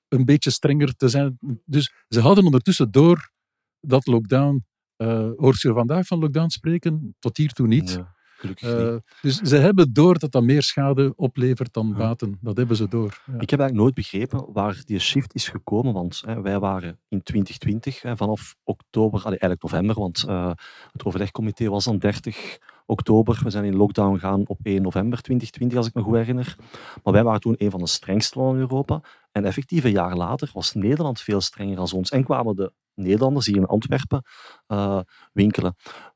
een beetje strenger te zijn. Dus ze hadden ondertussen door dat lockdown... Uh, hoort je vandaag van lockdown spreken? Tot hiertoe niet. Ja, gelukkig uh, niet. Dus ze hebben door dat dat meer schade oplevert dan baten. Ja. Dat hebben ze door. Ja. Ik heb eigenlijk nooit begrepen waar die shift is gekomen, want hè, wij waren in twintig twintig, hè, vanaf oktober, allee, eigenlijk november, want uh, het overlegcomité was dan dertig oktober. We zijn in lockdown gegaan op één november twintig twintig, als ik me goed herinner. Maar wij waren toen een van de strengste landen in Europa. En effectief een jaar later was Nederland veel strenger dan ons. En kwamen de Nederlanders die in Antwerpen uh, winkelen.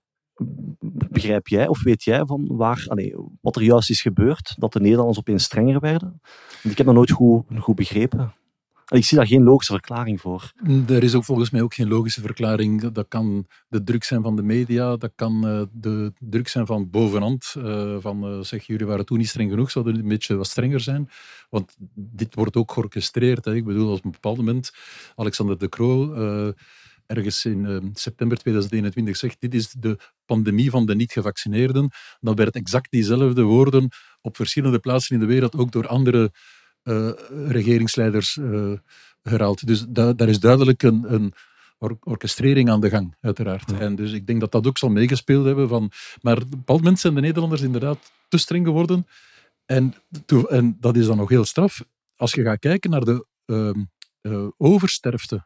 Begrijp jij of weet jij van waar, allee, wat er juist is gebeurd, dat de Nederlanders opeens strenger werden? Want ik heb dat nooit goed, goed begrepen. Ik zie daar geen logische verklaring voor. Er is ook volgens mij ook geen logische verklaring. Dat kan de druk zijn van de media, dat kan uh, de druk zijn van bovenhand. Uh, van uh, zeg, jullie waren toen niet streng genoeg, zouden een beetje wat strenger zijn. Want dit wordt ook georchestreerd. Hè. Ik bedoel, als op een bepaald moment Alexander De Croo uh, ergens in uh, september tweeduizend eenentwintig zegt, dit is de pandemie van de niet-gevaccineerden, dan werd exact diezelfde woorden op verschillende plaatsen in de wereld ook door andere Uh, regeringsleiders uh, herhaald. Dus da- daar is duidelijk een, een or- orchestrering aan de gang, uiteraard. Ja. En dus ik denk dat dat ook zal meegespeeld hebben. Van, maar op een bepaald moment zijn de Nederlanders inderdaad te streng geworden. En, to- en dat is dan nog heel straf. Als je gaat kijken naar de uh, uh, oversterfte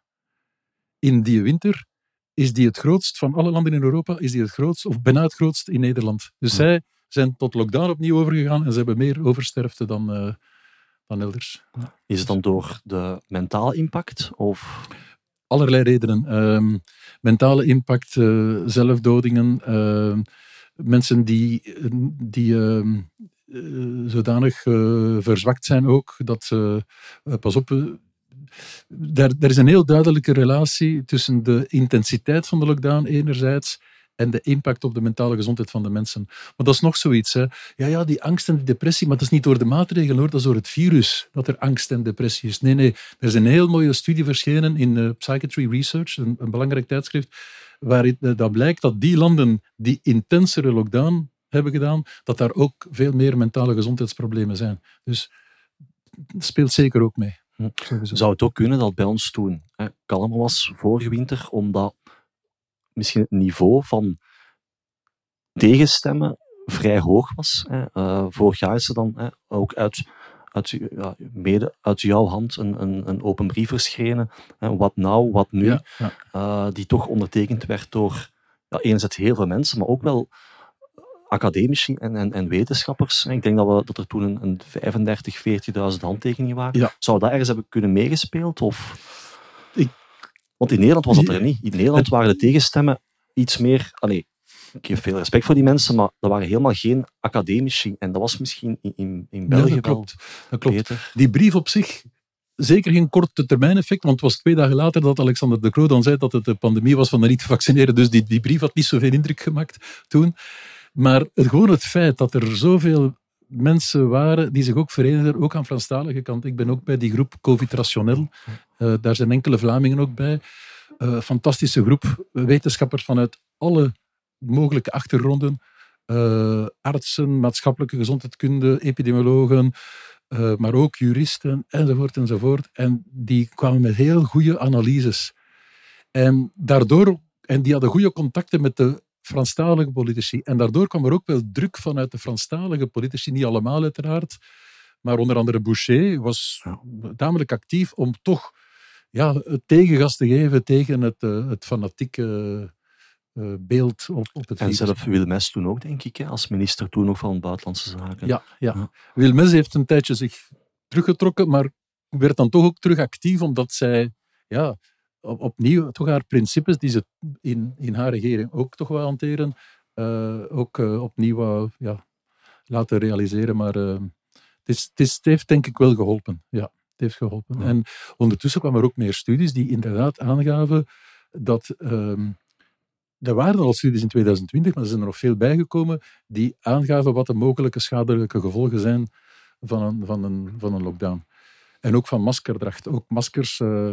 in die winter, is die het grootst van alle landen in Europa, is die het grootst, of bijna het grootst in Nederland. Dus ja. zij zijn tot lockdown opnieuw overgegaan en ze hebben meer oversterfte dan... Uh, dan elders. Is het dan door de mentale impact? Of? Allerlei redenen. Um, mentale impact, uh, zelfdodingen, uh, mensen die, die uh, uh, zodanig uh, verzwakt zijn ook, dat ze... Uh, pas op... Uh, daar, er is een heel duidelijke relatie tussen de intensiteit van de lockdown enerzijds en de impact op de mentale gezondheid van de mensen. Maar dat is nog zoiets. Hè. Ja, ja, die angst en die depressie, maar dat is niet door de maatregelen, hoor. Dat is door het virus dat er angst en depressie is. Nee, nee. Er is een heel mooie studie verschenen in uh, Psychiatry Research, een, een belangrijk tijdschrift, waarin uh, dat blijkt dat die landen die intensere lockdown hebben gedaan, dat daar ook veel meer mentale gezondheidsproblemen zijn. Dus dat speelt zeker ook mee. Hm. Zou het ook kunnen dat bij ons toen hè, kalmer was vorige winter, omdat misschien het niveau van tegenstemmen vrij hoog was. Hè. Uh, vorig jaar is er dan hè, ook uit, uit, ja, mede uit jouw hand een, een, een open brief verschenen. Hè, wat nou, wat nu? Ja, ja. Uh, die toch ondertekend werd door ja, enerzijds heel veel mensen, maar ook wel academici en, en, en wetenschappers. Ik denk dat, we, dat er toen een, een vijfendertig, veertigduizend handtekeningen waren. Ja. Zou dat ergens hebben kunnen meegespeeld? Of... Ik... Want in Nederland was dat er niet. In Nederland waren de tegenstemmen iets meer... Allee, ik heb veel respect voor die mensen, maar er waren helemaal geen academici. En dat was misschien in, in, in België ja, dat klopt. Dat klopt. beter. Die brief op zich, zeker geen korte termijn effect, want het was twee dagen later dat Alexander De Croo dan zei dat het de pandemie was van de niet-gevaccineerden. Dus die, die brief had niet zoveel indruk gemaakt toen. Maar het, gewoon het feit dat er zoveel mensen waren die zich ook verenigden, ook aan Franstalige kant. Ik ben ook bij die groep Covid Rationel. Uh, daar zijn enkele Vlamingen ook bij. Uh, fantastische groep wetenschappers vanuit alle mogelijke achtergronden. Uh, artsen, maatschappelijke gezondheidskunde, epidemiologen, uh, maar ook juristen, enzovoort, enzovoort. En die kwamen met heel goede analyses. En daardoor, en die hadden goede contacten met de Franstalige politici. En daardoor kwam er ook wel druk vanuit de Franstalige politici, niet allemaal uiteraard, maar onder andere Boucher was tamelijk actief om toch ja, het tegengas te geven tegen het, uh, het fanatieke uh, beeld op, op het En virus. zelf Wilmes toen ook, denk ik, hè, als minister toen nog van Buitenlandse Zaken. Ja, ja. ja. Wilmes heeft een tijdje zich teruggetrokken, maar werd dan toch ook terug actief, omdat zij ja, op, opnieuw toch haar principes, die ze in, in haar regering ook toch wel hanteren, uh, ook uh, opnieuw uh, ja, laten realiseren. Maar uh, het, is, het, is, het heeft denk ik wel geholpen. Ja, het heeft geholpen. Ja. En ondertussen kwamen er ook meer studies die inderdaad aangaven dat... Uh, Er waren al studies in tweeduizend twintig, maar er zijn er nog veel bijgekomen die aangaven wat de mogelijke schadelijke gevolgen zijn van een, van een, van een lockdown. En ook van maskerdracht. Ook maskers, uh,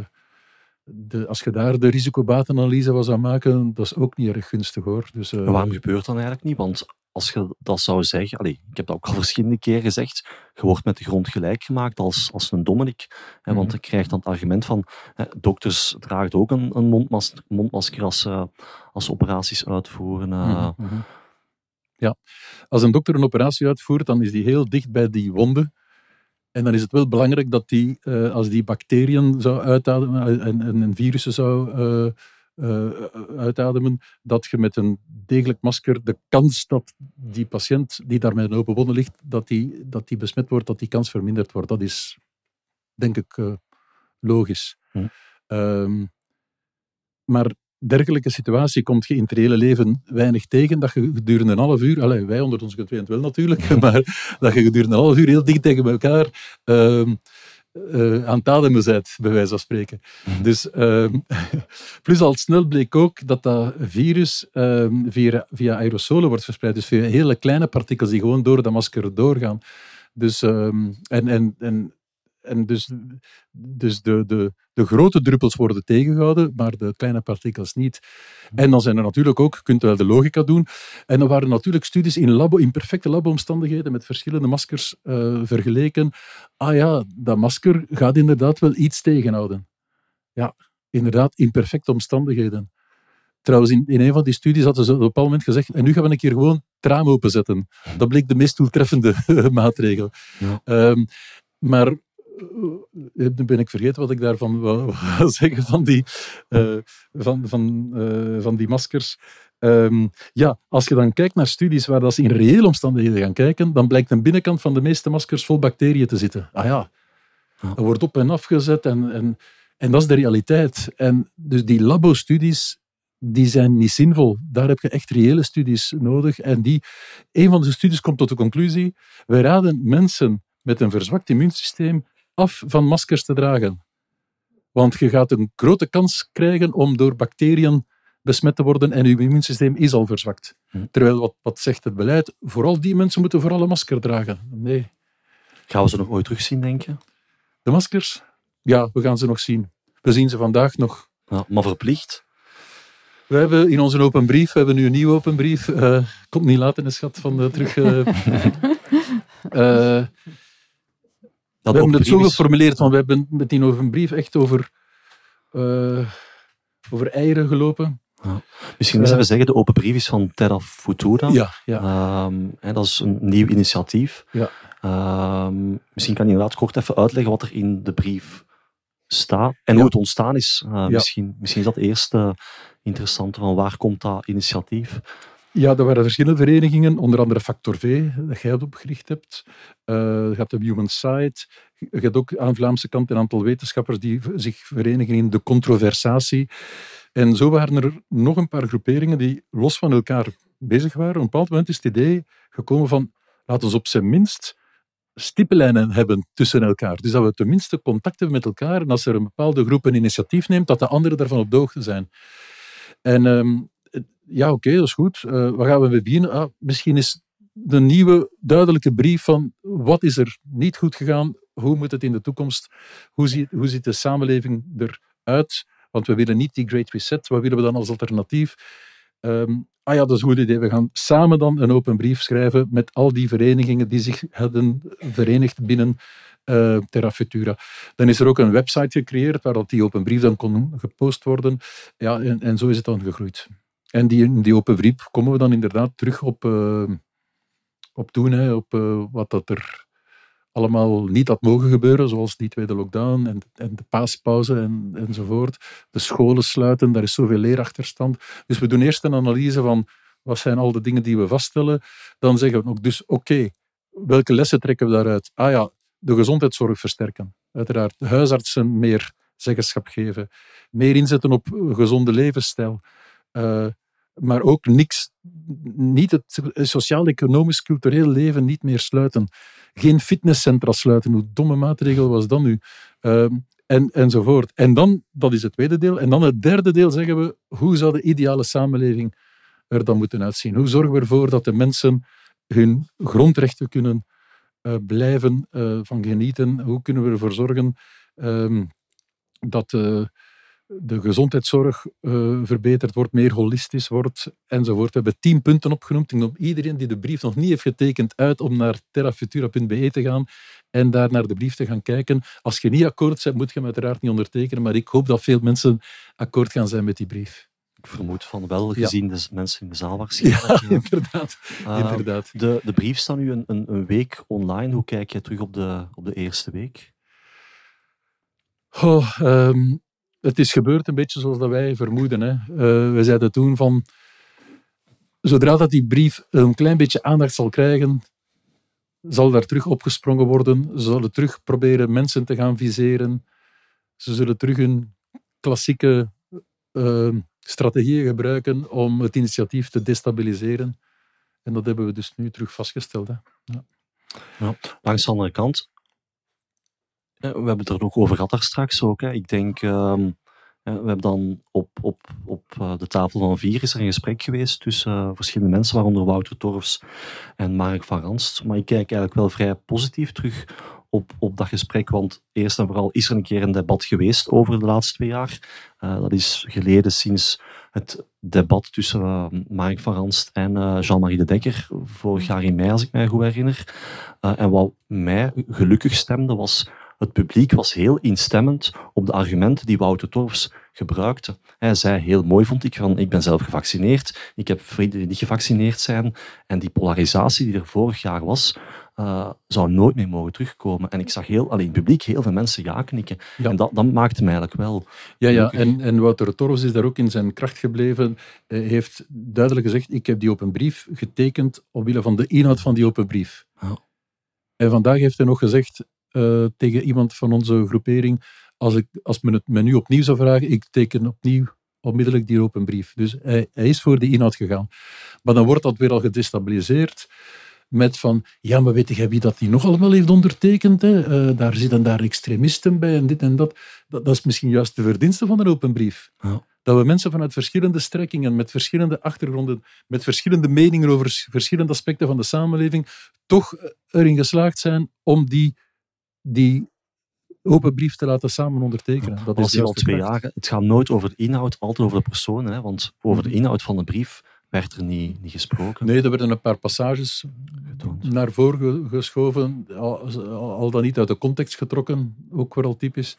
de, als je daar de risicobatenanalyse van zou maken, dat is ook niet erg gunstig hoor. Dus, uh, maar waarom gebeurt dat eigenlijk niet? Want als je dat zou zeggen, allez, ik heb dat ook al verschillende keren gezegd, je wordt met de grond gelijk gemaakt als, als een dommenik. Hè, Mhm. want je krijgt dan het argument van, hè, dokters dragen ook een, een mondmas- mondmasker als, uh, als ze operaties uitvoeren. Uh. Mhm, mhm. Ja, als een dokter een operatie uitvoert, dan is die heel dicht bij die wonden. En dan is het wel belangrijk dat die, uh, als die bacteriën zou uitademen en, en, en virussen zou uh, uh, uitademen, dat je met een degelijk masker de kans dat die patiënt die daar met een open wonde ligt, dat die, dat die besmet wordt, dat die kans verminderd wordt. Dat is, denk ik, uh, logisch. Hm. Um, maar dergelijke situatie komt je in het reële leven weinig tegen, dat je gedurende een half uur, allez, wij onder ons kunnen het wel natuurlijk, maar dat je gedurende een half uur heel dicht tegen elkaar uh, uh, aan het ademen bent, bij wijze van spreken. Mm. Dus, uh, plus al snel bleek ook dat dat virus uh, via, via aerosolen wordt verspreid, dus via hele kleine partikels die gewoon door dat masker doorgaan. Dus, um, en, en, en En dus, dus de, de, de grote druppels worden tegengehouden, maar de kleine partikels niet. En dan zijn er natuurlijk ook, je kunt wel de logica doen, en er waren natuurlijk studies in, labo, in perfecte labo-omstandigheden met verschillende maskers uh, vergeleken. Ah ja, dat masker gaat inderdaad wel iets tegenhouden. Ja, inderdaad, in perfecte omstandigheden. Trouwens, in, in een van die studies hadden ze op een bepaald moment gezegd, en nu gaan we een keer gewoon het raam openzetten. Dat bleek de meest doeltreffende maatregel. Ja. Um, maar nu ben ik vergeten wat ik daarvan wou, wou zeggen, van die, uh, van, van, uh, van die maskers. Um, ja, als je dan kijkt naar studies waar dat ze in reële omstandigheden gaan kijken, dan blijkt de binnenkant van de meeste maskers vol bacteriën te zitten. Ah ja, er wordt op en af gezet en, en, en dat is de realiteit. En dus die labo-studies, die zijn niet zinvol. Daar heb je echt reële studies nodig. En die, een van de studies komt tot de conclusie, wij raden mensen met een verzwakt immuunsysteem af van maskers te dragen. Want je gaat een grote kans krijgen om door bacteriën besmet te worden en je immuunsysteem is al verzwakt. Hm. Terwijl, wat, wat zegt het beleid? Vooral die mensen moeten vooral een masker dragen. Nee. Gaan we ze nog ooit terugzien, denk je? De maskers? Ja, we gaan ze nog zien. We zien ze vandaag nog. Ja, maar verplicht? We hebben in onze open brief, we hebben nu een nieuwe open brief. Uh, komt niet laat in de schat van uh, terug... Uh, uh, Dat we hebben het zo geformuleerd, want we hebben met die open brief echt over, uh, over eieren gelopen. Ja. Misschien eens uh, even zeggen, de open brief is van Terra Futura. Ja, ja. Um, hè, dat is een nieuw initiatief. Ja. Um, misschien kan je inderdaad kort even uitleggen wat er in de brief staat en ja. hoe het ontstaan is. Uh, ja. misschien, misschien is dat eerst uh, interessant, van waar komt dat initiatief? Ja, er waren verschillende verenigingen, onder andere Factor V, dat jij het opgericht hebt. Uh, je hebt de Human Side. Je hebt ook aan de Vlaamse kant een aantal wetenschappers die zich verenigen in de controversatie. En zo waren er nog een paar groeperingen die los van elkaar bezig waren. Op een bepaald moment is het idee gekomen van, laten we op zijn minst stippenlijnen hebben tussen elkaar. Dus dat we tenminste contact hebben met elkaar en als er een bepaalde groep een initiatief neemt, dat de anderen daarvan op de hoogte zijn. En... Um, Ja, oké, okay, dat is goed. Uh, waar gaan we mee beginnen? Ah, misschien is de nieuwe duidelijke brief van wat is er niet goed gegaan, hoe moet het in de toekomst, hoe ziet, hoe ziet de samenleving eruit? Want we willen niet die Great Reset, wat willen we dan als alternatief? Um, ah ja, dat is een goed idee. We gaan samen dan een open brief schrijven met al die verenigingen die zich hadden verenigd binnen uh, Terra Futura. Dan is er ook een website gecreëerd waar dat die open brief dan kon gepost worden. Ja, en, en zo is het dan gegroeid. En die, in die open brief komen we dan inderdaad terug op, uh, op toen, hè, op uh, wat dat er allemaal niet had mogen gebeuren, zoals die tweede lockdown en, en de paaspauze en, enzovoort. De scholen sluiten, daar is zoveel leerachterstand. Dus we doen eerst een analyse van wat zijn al de dingen die we vaststellen. Dan zeggen we ook dus, oké, okay, welke lessen trekken we daaruit? Ah ja, de gezondheidszorg versterken. Uiteraard, de huisartsen meer zeggenschap geven. Meer inzetten op gezonde levensstijl. Uh, maar ook niks, niet het sociaal-economisch, cultureel leven niet meer sluiten. Geen fitnesscentra sluiten. Hoe domme maatregel was dat nu? Uh, en, enzovoort. En dan, dat is het tweede deel. En dan het derde deel zeggen we, hoe zou de ideale samenleving er dan moeten uitzien? Hoe zorgen we ervoor dat de mensen hun grondrechten kunnen uh, blijven uh, van genieten? Hoe kunnen we ervoor zorgen um, dat... Uh, de gezondheidszorg uh, verbeterd wordt, meer holistisch wordt, enzovoort. We hebben tien punten opgenoemd. Ik noem iedereen die de brief nog niet heeft getekend uit om naar terrafutura punt be te gaan en daar naar de brief te gaan kijken. Als je niet akkoord bent, moet je hem uiteraard niet ondertekenen, maar ik hoop dat veel mensen akkoord gaan zijn met die brief. Ik vermoed van wel, gezien ja. de mensen in de zaal waarschijnlijk. Ja, inderdaad. Uh, inderdaad. De, de brief staat nu een, een, een week online. Hoe kijk je terug op de, op de eerste week? Oh, um, het is gebeurd een beetje zoals dat wij vermoeden. Hè. Uh, we zeiden toen van, zodra dat die brief een klein beetje aandacht zal krijgen, zal daar terug opgesprongen worden. Ze zullen terug proberen mensen te gaan viseren. Ze zullen terug hun klassieke uh, strategieën gebruiken om het initiatief te destabiliseren. En dat hebben we dus nu terug vastgesteld. Hè. Ja. Ja, langs de andere kant, we hebben het er nog over gehad daar straks ook. Hè. Ik denk, um, we hebben dan op, op, op de tafel van vier is er een gesprek geweest tussen uh, verschillende mensen, waaronder Wouter Torfs en Mark van Ranst. Maar ik kijk eigenlijk wel vrij positief terug op, op dat gesprek, want eerst en vooral is er een keer een debat geweest over de laatste twee jaar. Uh, dat is geleden sinds het debat tussen uh, Mark van Ranst en uh, Jean-Marie de Dekker, vorig jaar in mei, als ik mij goed herinner. Uh, en wat mij gelukkig stemde, was het publiek was heel instemmend op de argumenten die Wouter Torfs gebruikte. Hij zei heel mooi, vond ik, van ik ben zelf gevaccineerd, ik heb vrienden die niet gevaccineerd zijn, en die polarisatie die er vorig jaar was, uh, zou nooit meer mogen terugkomen. En ik zag heel, alleen het publiek heel veel mensen ja knikken. Ja. En dat, dat maakte mij eigenlijk wel. Ja, ja. En, en Wouter Torfs is daar ook in zijn kracht gebleven. Hij heeft duidelijk gezegd, ik heb die open brief getekend omwille van de inhoud van die open brief. Ja. En vandaag heeft hij nog gezegd, Uh, tegen iemand van onze groepering, als, ik, als men het me nu opnieuw zou vragen, ik teken opnieuw onmiddellijk die open brief. Dus hij, hij is voor die inhoud gegaan. Maar dan wordt dat weer al gedestabiliseerd met van, ja, maar weet je wie dat die nog allemaal heeft ondertekend? Hè? Uh, daar zitten daar extremisten bij en dit en dat. dat. Dat is misschien juist de verdienste van een open brief. Ja. Dat we mensen vanuit verschillende strekkingen, met verschillende achtergronden, met verschillende meningen over verschillende aspecten van de samenleving, toch erin geslaagd zijn om die die open brief te laten samen ondertekenen. Dat is al twee jaar. Het gaat nooit over de inhoud, altijd over de persoon. Hè? Want over de inhoud van de brief werd er niet, niet gesproken. Nee, er werden een paar passages Getoond. naar voren geschoven, al, al dan niet uit de context getrokken, ook wel typisch.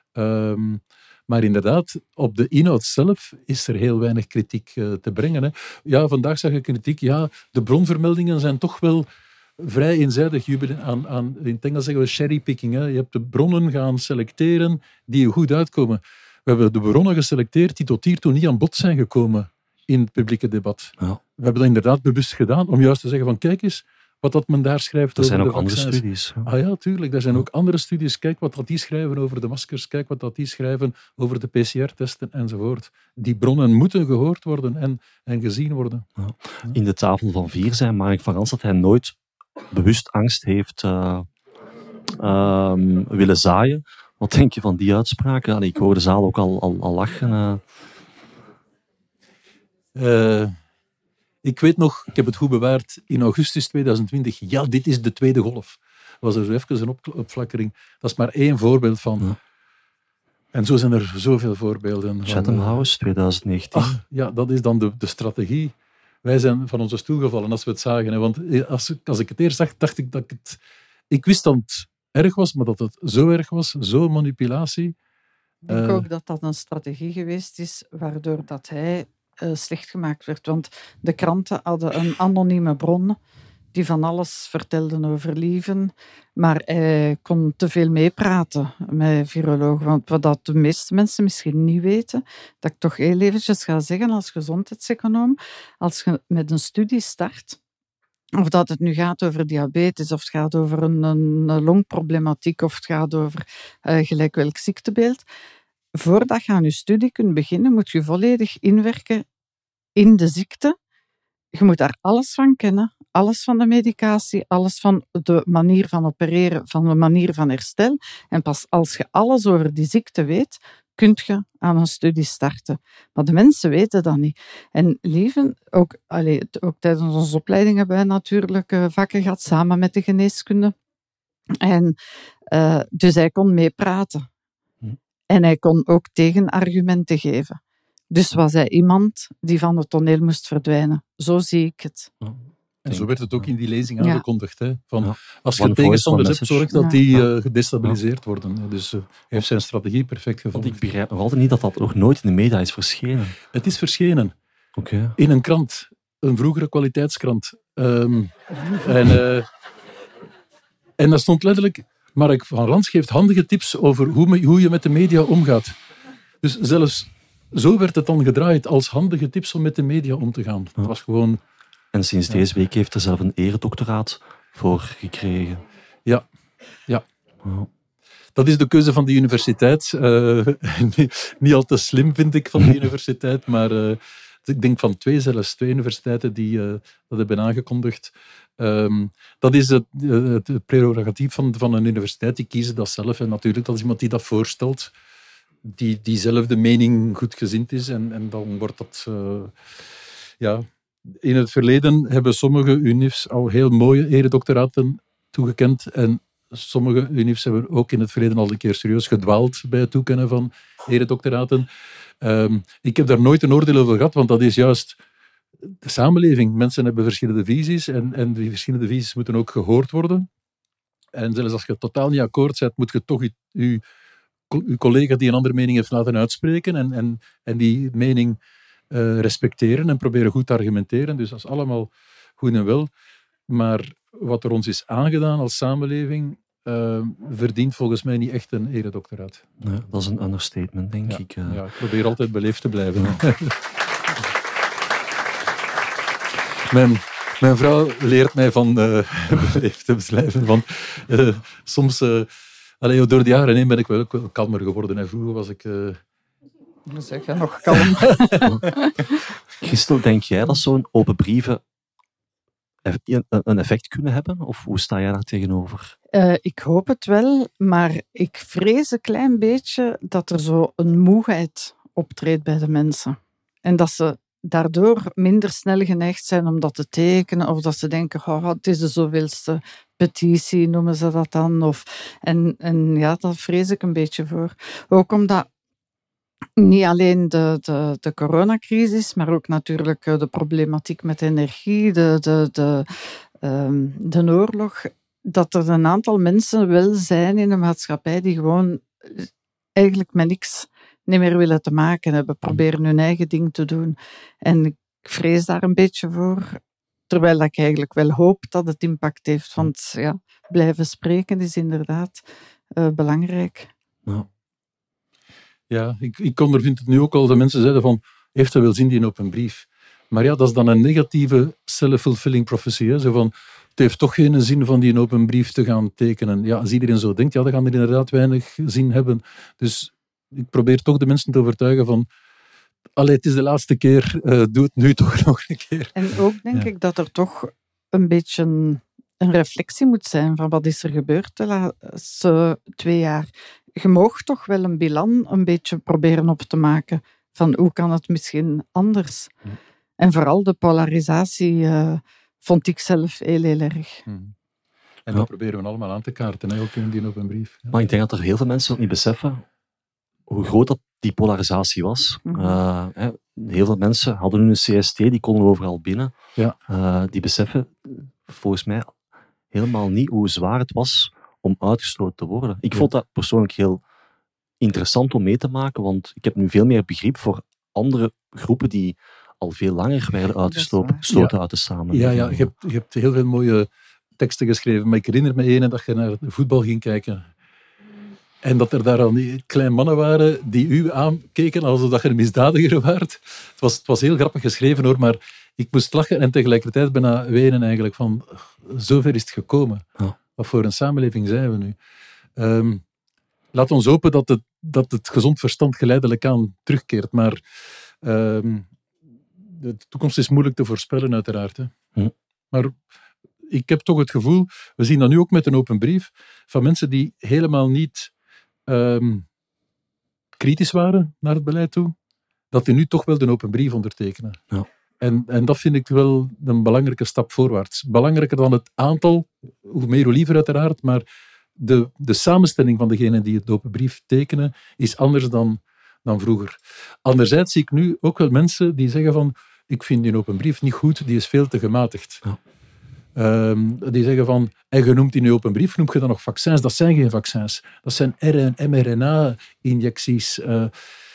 Um, maar inderdaad, op de inhoud zelf is er heel weinig kritiek uh, te brengen. Hè. Ja, vandaag zag ik kritiek. Ja, de bronvermeldingen zijn toch wel vrij eenzijdig. Aan, aan, in het Engels zeggen we cherrypicking. Hè. Je hebt de bronnen gaan selecteren die er goed uitkomen. We hebben de bronnen geselecteerd die tot hiertoe niet aan bod zijn gekomen in het publieke debat. Ja. We hebben dat inderdaad bewust gedaan om juist te zeggen van kijk eens wat dat men daar schrijft. Er over zijn de ook vaccins. andere studies. Ja. Ah ja, tuurlijk. Er zijn ook andere studies. Kijk wat dat die schrijven over de maskers. Kijk wat dat die schrijven over de P C R-testen enzovoort. Die bronnen moeten gehoord worden en, en gezien worden. Ja. In de tafel van vier zei Mark van Ranst dat hij nooit bewust angst heeft uh, uh, willen zaaien. Wat denk je van die uitspraken? Allee, ik hoor de zaal ook al, al, al lachen. Uh. Uh, ik weet nog, ik heb het goed bewaard, in augustus tweeduizend twintig, ja, dit is de tweede golf. Was er zo even een op, opflakkering. Dat is maar één voorbeeld van. Ja. En zo zijn er zoveel voorbeelden. Chatham House, tweeduizend negentien. Ach, ja, dat is dan de, de strategie. Wij zijn van onze stoel gevallen als we het zagen. Hè. Want als, als ik het eerst zag, dacht ik dat ik het... Ik wist dat het erg was, maar dat het zo erg was, zo manipulatie. Ik denk uh, ook dat dat een strategie geweest is, waardoor dat hij uh, slecht gemaakt werd. Want de kranten hadden een anonieme bron die van alles vertelden over Lieven, maar hij kon te veel meepraten met virologen. Want wat dat de meeste mensen misschien niet weten, dat ik toch heel eventjes ga zeggen als gezondheidseconoom, als je met een studie start, of dat het nu gaat over diabetes, of het gaat over een, een longproblematiek, of het gaat over uh, gelijk welk ziektebeeld, voordat je aan je studie kunt beginnen, moet je volledig inwerken in de ziekte. Je moet daar alles van kennen, alles van de medicatie, alles van de manier van opereren, van de manier van herstel. En pas als je alles over die ziekte weet, kun je aan een studie starten. Maar de mensen weten dat niet. En Lieven, ook, allez, ook tijdens onze opleiding hebben wij natuurlijk uh, vakken gehad, samen met de geneeskunde. En uh, dus hij kon meepraten. En hij kon ook tegenargumenten geven. Dus was hij iemand die van het toneel moest verdwijnen. Zo zie ik het. Ja. En zo werd het ook in die lezing ja. aangekondigd. Hè? Van, ja. Als je One tegenstanders hebt, message. zorg dat Ja. die uh, gedestabiliseerd ja. worden. Dus uh, hij heeft zijn strategie perfect Want gevonden. ik begrijp nog altijd niet dat dat nog nooit in de media is verschenen. Het is verschenen. Okay. In een krant. Een vroegere kwaliteitskrant. Um, en, uh, en daar stond letterlijk... Mark van Rans geeft handige tips over hoe, me, hoe je met de media omgaat. Dus zelfs zo werd het dan gedraaid als handige tips om met de media om te gaan. Ja. Dat was gewoon... En sinds deze week heeft hij zelf een eredoctoraat voor gekregen. Ja, ja. Ja. Dat is de keuze van de universiteit. Uh, niet, niet al te slim, vind ik, van de universiteit. Maar uh, ik denk van twee zelfs, twee universiteiten die uh, dat hebben aangekondigd. Um, dat is het, het prerogatief van, van een universiteit. Die kiezen dat zelf. En natuurlijk, dat is iemand die dat voorstelt. Die, die zelf de mening goedgezind is. En, en dan wordt dat... Uh, ja... In het verleden hebben sommige univs al heel mooie eredoctoraten toegekend. En sommige univs hebben ook in het verleden al een keer serieus gedwaald bij het toekennen van eredoctoraten. Um, ik heb daar nooit een oordeel over gehad, want dat is juist de samenleving. Mensen hebben verschillende visies en, en die verschillende visies moeten ook gehoord worden. En zelfs als je totaal niet akkoord bent, moet je toch je, je, je collega die een andere mening heeft laten uitspreken en, en, en die mening... Uh, respecteren en proberen goed te argumenteren. Dus dat is allemaal goed en wel. Maar wat er ons is aangedaan als samenleving, uh, verdient volgens mij niet echt een eredoctoraat. Ja, dat is een understatement, denk ja, ik. Uh. Ja, ik probeer altijd beleefd te blijven. Ja. mijn, mijn vrouw leert mij van uh, beleefd te blijven. Want uh, soms, uh, allee, door de jaren heen ben ik wel, ook wel kalmer geworden. En vroeger was ik... Uh, Dan zeg je nog kalm. Christel, denk jij dat zo'n open brieven een effect kunnen hebben? Of hoe sta jij daar tegenover? Uh, ik hoop het wel, maar ik vrees een klein beetje dat er zo een moeheid optreedt bij de mensen. En dat ze daardoor minder snel geneigd zijn om dat te tekenen, of dat ze denken, oh, het is de zoveelste petitie, noemen ze dat dan. Of, en, en ja, daar vrees ik een beetje voor. Ook omdat niet alleen de, de, de coronacrisis, maar ook natuurlijk de problematiek met energie, de, de, de, um, de oorlog, dat er een aantal mensen wel zijn in de maatschappij die gewoon eigenlijk met niks niet meer willen te maken hebben, proberen hun eigen ding te doen. En ik vrees daar een beetje voor, terwijl ik eigenlijk wel hoop dat het impact heeft, want ja, blijven spreken is inderdaad uh, belangrijk. Ja. Ja, ik, ik ondervind het nu ook al. De mensen zeiden van, heeft er wel zin in op een brief? Maar ja, dat is dan een negatieve self-fulfilling prophecy. Hè? Zo van, het heeft toch geen zin van die op een brief te gaan tekenen. Ja, als iedereen zo denkt, ja, dan gaan er inderdaad weinig zin hebben. Dus ik probeer toch de mensen te overtuigen van, allee, het is de laatste keer, uh, doe het nu toch nog een keer. En ook denk ja. ik dat er toch een beetje een, een reflectie moet zijn van wat is er gebeurd de laatste twee jaar. Je mag toch wel een bilan een beetje proberen op te maken van hoe kan het misschien anders. Ja. En vooral de polarisatie uh, vond ik zelf heel, heel erg. Hmm. En dat ja. proberen we allemaal aan te kaarten, hè? Ook in die op een brief. Ja. Maar ik denk dat er heel veel mensen ook niet beseffen hoe groot dat die polarisatie was. Mm-hmm. Uh, hè, heel veel mensen hadden hun C S T, die konden overal binnen. Ja. Uh, die beseffen volgens mij helemaal niet hoe zwaar het was om uitgesloten te worden. Ik ja. vond dat persoonlijk heel interessant om mee te maken, want ik heb nu veel meer begrip voor andere groepen die al veel langer werden uitgesloten ja. uit de samenleving. Ja, ja. Je, hebt, je hebt heel veel mooie teksten geschreven, maar ik herinner me ene dat je naar de voetbal ging kijken en dat er daar al die kleine mannen waren die u aankeken alsof je een misdadiger waart. Het was, het was heel grappig geschreven hoor, maar ik moest lachen en tegelijkertijd bijna wenen eigenlijk van zover is het gekomen. Ja. Wat voor een samenleving zijn we nu? Um, laat ons hopen dat het, dat het gezond verstand geleidelijk aan terugkeert. Maar um, de toekomst is moeilijk te voorspellen, uiteraard. Hè. Hm. Maar ik heb toch het gevoel, we zien dat nu ook met een open brief, van mensen die helemaal niet um, kritisch waren naar het beleid toe, dat die nu toch wel de open brief ondertekenen. Ja. En, en dat vind ik wel een belangrijke stap voorwaarts. Belangrijker dan het aantal, hoe meer hoe liever uiteraard, maar de, de samenstelling van degenen die het open brief tekenen is anders dan, dan vroeger. Anderzijds zie ik nu ook wel mensen die zeggen van ik vind die open brief niet goed, die is veel te gematigd. Ja. Um, die zeggen van, en je noemt in je open brief, noem je dan nog vaccins? Dat zijn geen vaccins. Dat zijn M R N A-injecties. Uh,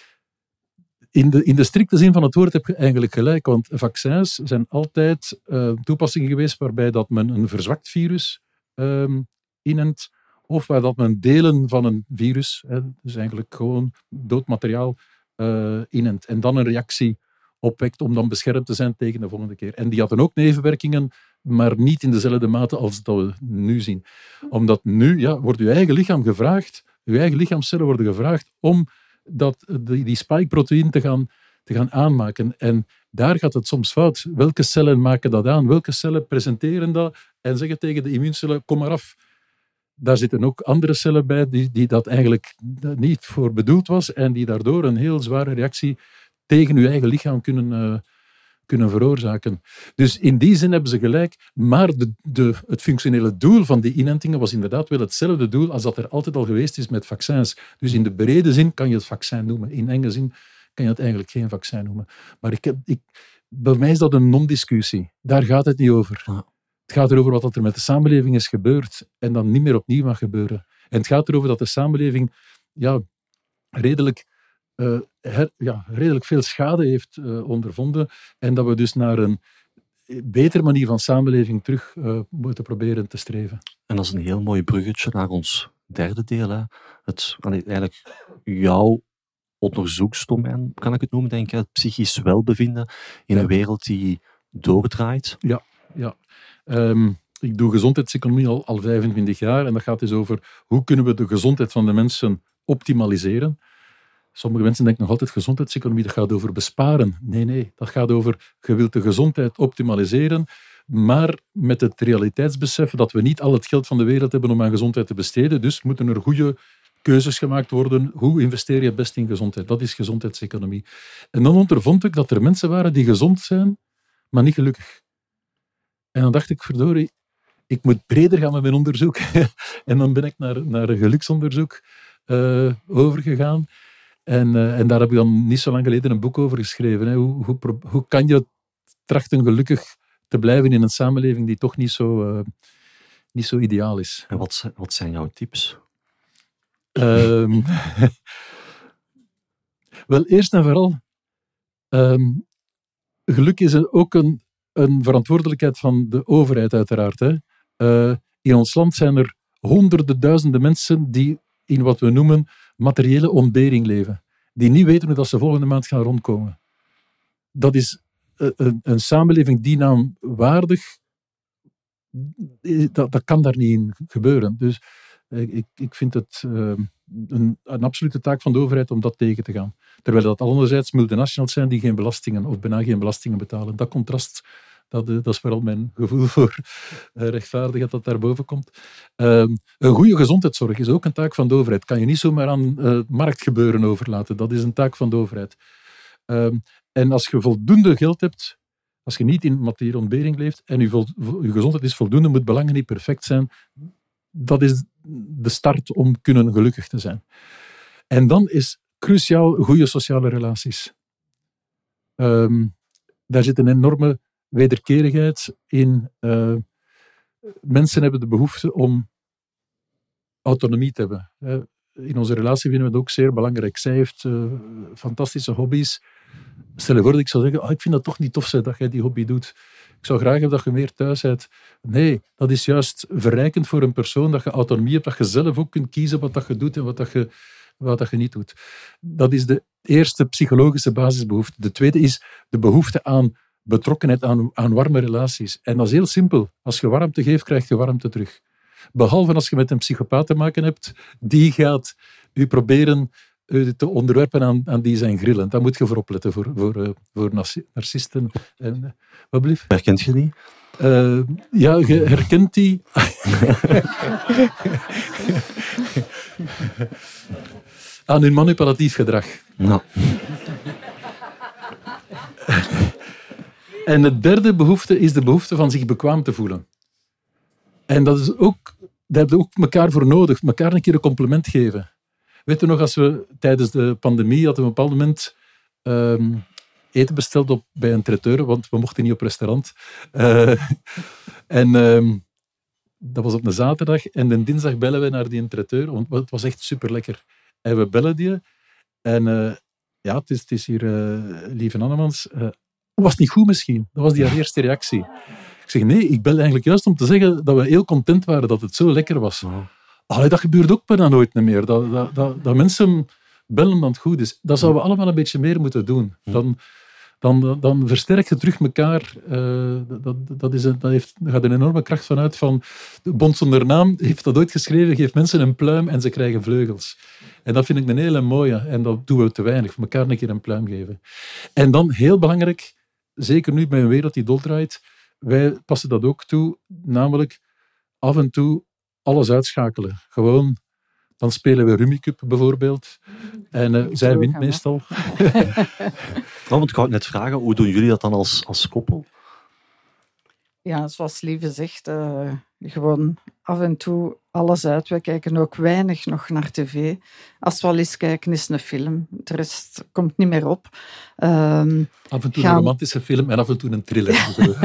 in, de, in de strikte zin van het woord heb je eigenlijk gelijk, want vaccins zijn altijd uh, toepassingen geweest waarbij dat men een verzwakt virus um, inent, of waar dat men delen van een virus, hè, dus eigenlijk gewoon dood materiaal, uh, inent. En dan een reactie opwekt om dan beschermd te zijn tegen de volgende keer. En die hadden ook nevenwerkingen, maar niet in dezelfde mate als dat we nu zien. Omdat nu ja, wordt je eigen lichaam gevraagd, je eigen lichaamscellen worden gevraagd om dat, die, die spike-proteïn te gaan, te gaan aanmaken. En daar gaat het soms fout. Welke cellen maken dat aan? Welke cellen presenteren dat en zeggen tegen de immuuncellen, kom maar af. Daar zitten ook andere cellen bij die, die dat eigenlijk niet voor bedoeld was en die daardoor een heel zware reactie tegen je eigen lichaam kunnen, uh, kunnen veroorzaken. Dus in die zin hebben ze gelijk, maar de, de, het functionele doel van die inentingen was inderdaad wel hetzelfde doel als dat er altijd al geweest is met vaccins. Dus in de brede zin kan je het vaccin noemen. In enge zin kan je het eigenlijk geen vaccin noemen. Maar ik heb, ik, bij mij is dat een non-discussie. Daar gaat het niet over. Het gaat erover wat er met de samenleving is gebeurd en dan niet meer opnieuw mag gebeuren. En het gaat erover dat de samenleving ja, redelijk... Uh, her, ja, redelijk veel schade heeft uh, ondervonden en dat we dus naar een betere manier van samenleving terug uh, moeten proberen te streven. En dat is een heel mooi bruggetje naar ons derde deel. Hè. Het, eigenlijk jouw onderzoeksdomein, kan ik het noemen, denk ik, het psychisch welbevinden in ja. een wereld die doordraait. Ja, ja. Um, ik doe gezondheidseconomie al, al vijfentwintig jaar en dat gaat dus over hoe kunnen we de gezondheid van de mensen optimaliseren. Sommige mensen denken nog altijd gezondheidseconomie, dat gaat over besparen. Nee, nee, dat gaat over, je wilt de gezondheid optimaliseren, maar met het realiteitsbesef dat we niet al het geld van de wereld hebben om aan gezondheid te besteden, dus moeten er goede keuzes gemaakt worden. Hoe investeer je het best in gezondheid? Dat is gezondheidseconomie. En dan ondervond ik dat er mensen waren die gezond zijn, maar niet gelukkig. En dan dacht ik, verdorie, ik moet breder gaan met mijn onderzoek. En dan ben ik naar, naar een geluksonderzoek uh, overgegaan. En, uh, en daar heb ik dan niet zo lang geleden een boek over geschreven. Hè. Hoe, hoe, hoe kan je trachten gelukkig te blijven in een samenleving die toch niet zo, uh, niet zo ideaal is? En wat, wat zijn jouw tips? Um, wel, eerst en vooral, um, geluk is ook een, een verantwoordelijkheid van de overheid uiteraard. Hè. Uh, in ons land zijn er honderden duizenden mensen die in wat we noemen materiële ontbering leven. Die niet weten hoe dat ze volgende maand gaan rondkomen. Dat is een, een samenleving die naam waardig, dat, dat kan daar niet in gebeuren. Dus ik, ik vind het uh, een, een absolute taak van de overheid om dat tegen te gaan. Terwijl dat anderzijds multinationals zijn die geen belastingen of bijna geen belastingen betalen. Dat contrast, dat, dat is vooral mijn gevoel voor uh, rechtvaardigheid dat daarboven komt. Uh, een goede gezondheidszorg is ook een taak van de overheid. Kan je niet zomaar aan uh, marktgebeuren overlaten. Dat is een taak van de overheid. Uh, en als je voldoende geld hebt, als je niet in materiële ontbering leeft en je, vol, je gezondheid is voldoende, moet belangen niet perfect zijn, dat is de start om kunnen gelukkig te zijn. En dan is cruciaal goede sociale relaties. Um, daar zit een enorme wederkerigheid in. Uh, mensen hebben de behoefte om autonomie te hebben. Uh, in onze relatie vinden we het ook zeer belangrijk. Zij heeft uh, fantastische hobby's. Stel je voor dat ik zou zeggen, oh, ik vind dat toch niet tof dat jij die hobby doet. Ik zou graag hebben dat je meer thuis bent. Nee, dat is juist verrijkend voor een persoon, dat je autonomie hebt, dat je zelf ook kunt kiezen wat dat je doet en wat dat je, wat dat je niet doet. Dat is de eerste psychologische basisbehoefte. De tweede is de behoefte aan betrokkenheid, aan, aan warme relaties. En dat is heel simpel. Als je warmte geeft, krijg je warmte terug. Behalve als je met een psychopaat te maken hebt, die gaat u proberen te onderwerpen aan, aan die zijn grillen. Daar moet je voor opletten, voor, voor, voor narcisten. En, wat blieft? Herkent je die? Uh, ja, je herkent die. Aan hun manipulatief gedrag. Nou. En de derde behoefte is de behoefte van zich bekwaam te voelen. En dat is ook daar hebben we ook elkaar voor nodig. Elkaar een keer een compliment geven. Weet je nog, als we tijdens de pandemie hadden we op een bepaald moment um, eten besteld op, bij een traiteur, want we mochten niet op restaurant. Uh, en um, dat was op een zaterdag. En de dinsdag bellen we naar die traiteur, want het was echt super lekker. En we bellen die. En uh, ja, het is, het is hier uh, lieve Annemans. Uh, was het niet goed misschien? Dat was die haar eerste reactie. Ik zeg, nee, ik bel eigenlijk juist om te zeggen dat we heel content waren dat het zo lekker was. Oh. Allee, dat gebeurt ook bijna nooit meer. Dat, dat, dat, dat mensen bellen dat het goed is. Dat zouden we allemaal een beetje meer moeten doen. Dan, dan, dan versterk je terug elkaar. Uh, dat, dat, is een, dat, heeft, dat gaat een enorme kracht vanuit. Van, de Bond zonder naam heeft dat ooit geschreven. Geef mensen een pluim en ze krijgen vleugels. En dat vind ik een hele mooie. En dat doen we te weinig. Voor elkaar een keer een pluim geven. En dan, heel belangrijk, zeker nu bij een wereld die doldraait, wij passen dat ook toe. Namelijk, af en toe alles uitschakelen. Gewoon, dan spelen we Rummy Cup bijvoorbeeld. En uh, zij wint meestal. Nou, want ik wou net vragen, hoe doen jullie dat dan als, als koppel? Ja, zoals Lieve zegt, uh, gewoon af en toe alles uit. Wij kijken ook weinig nog naar tv. Als we al eens kijken, is een film. De rest komt niet meer op. Um, af en toe gaan... een romantische film en af en toe een thriller.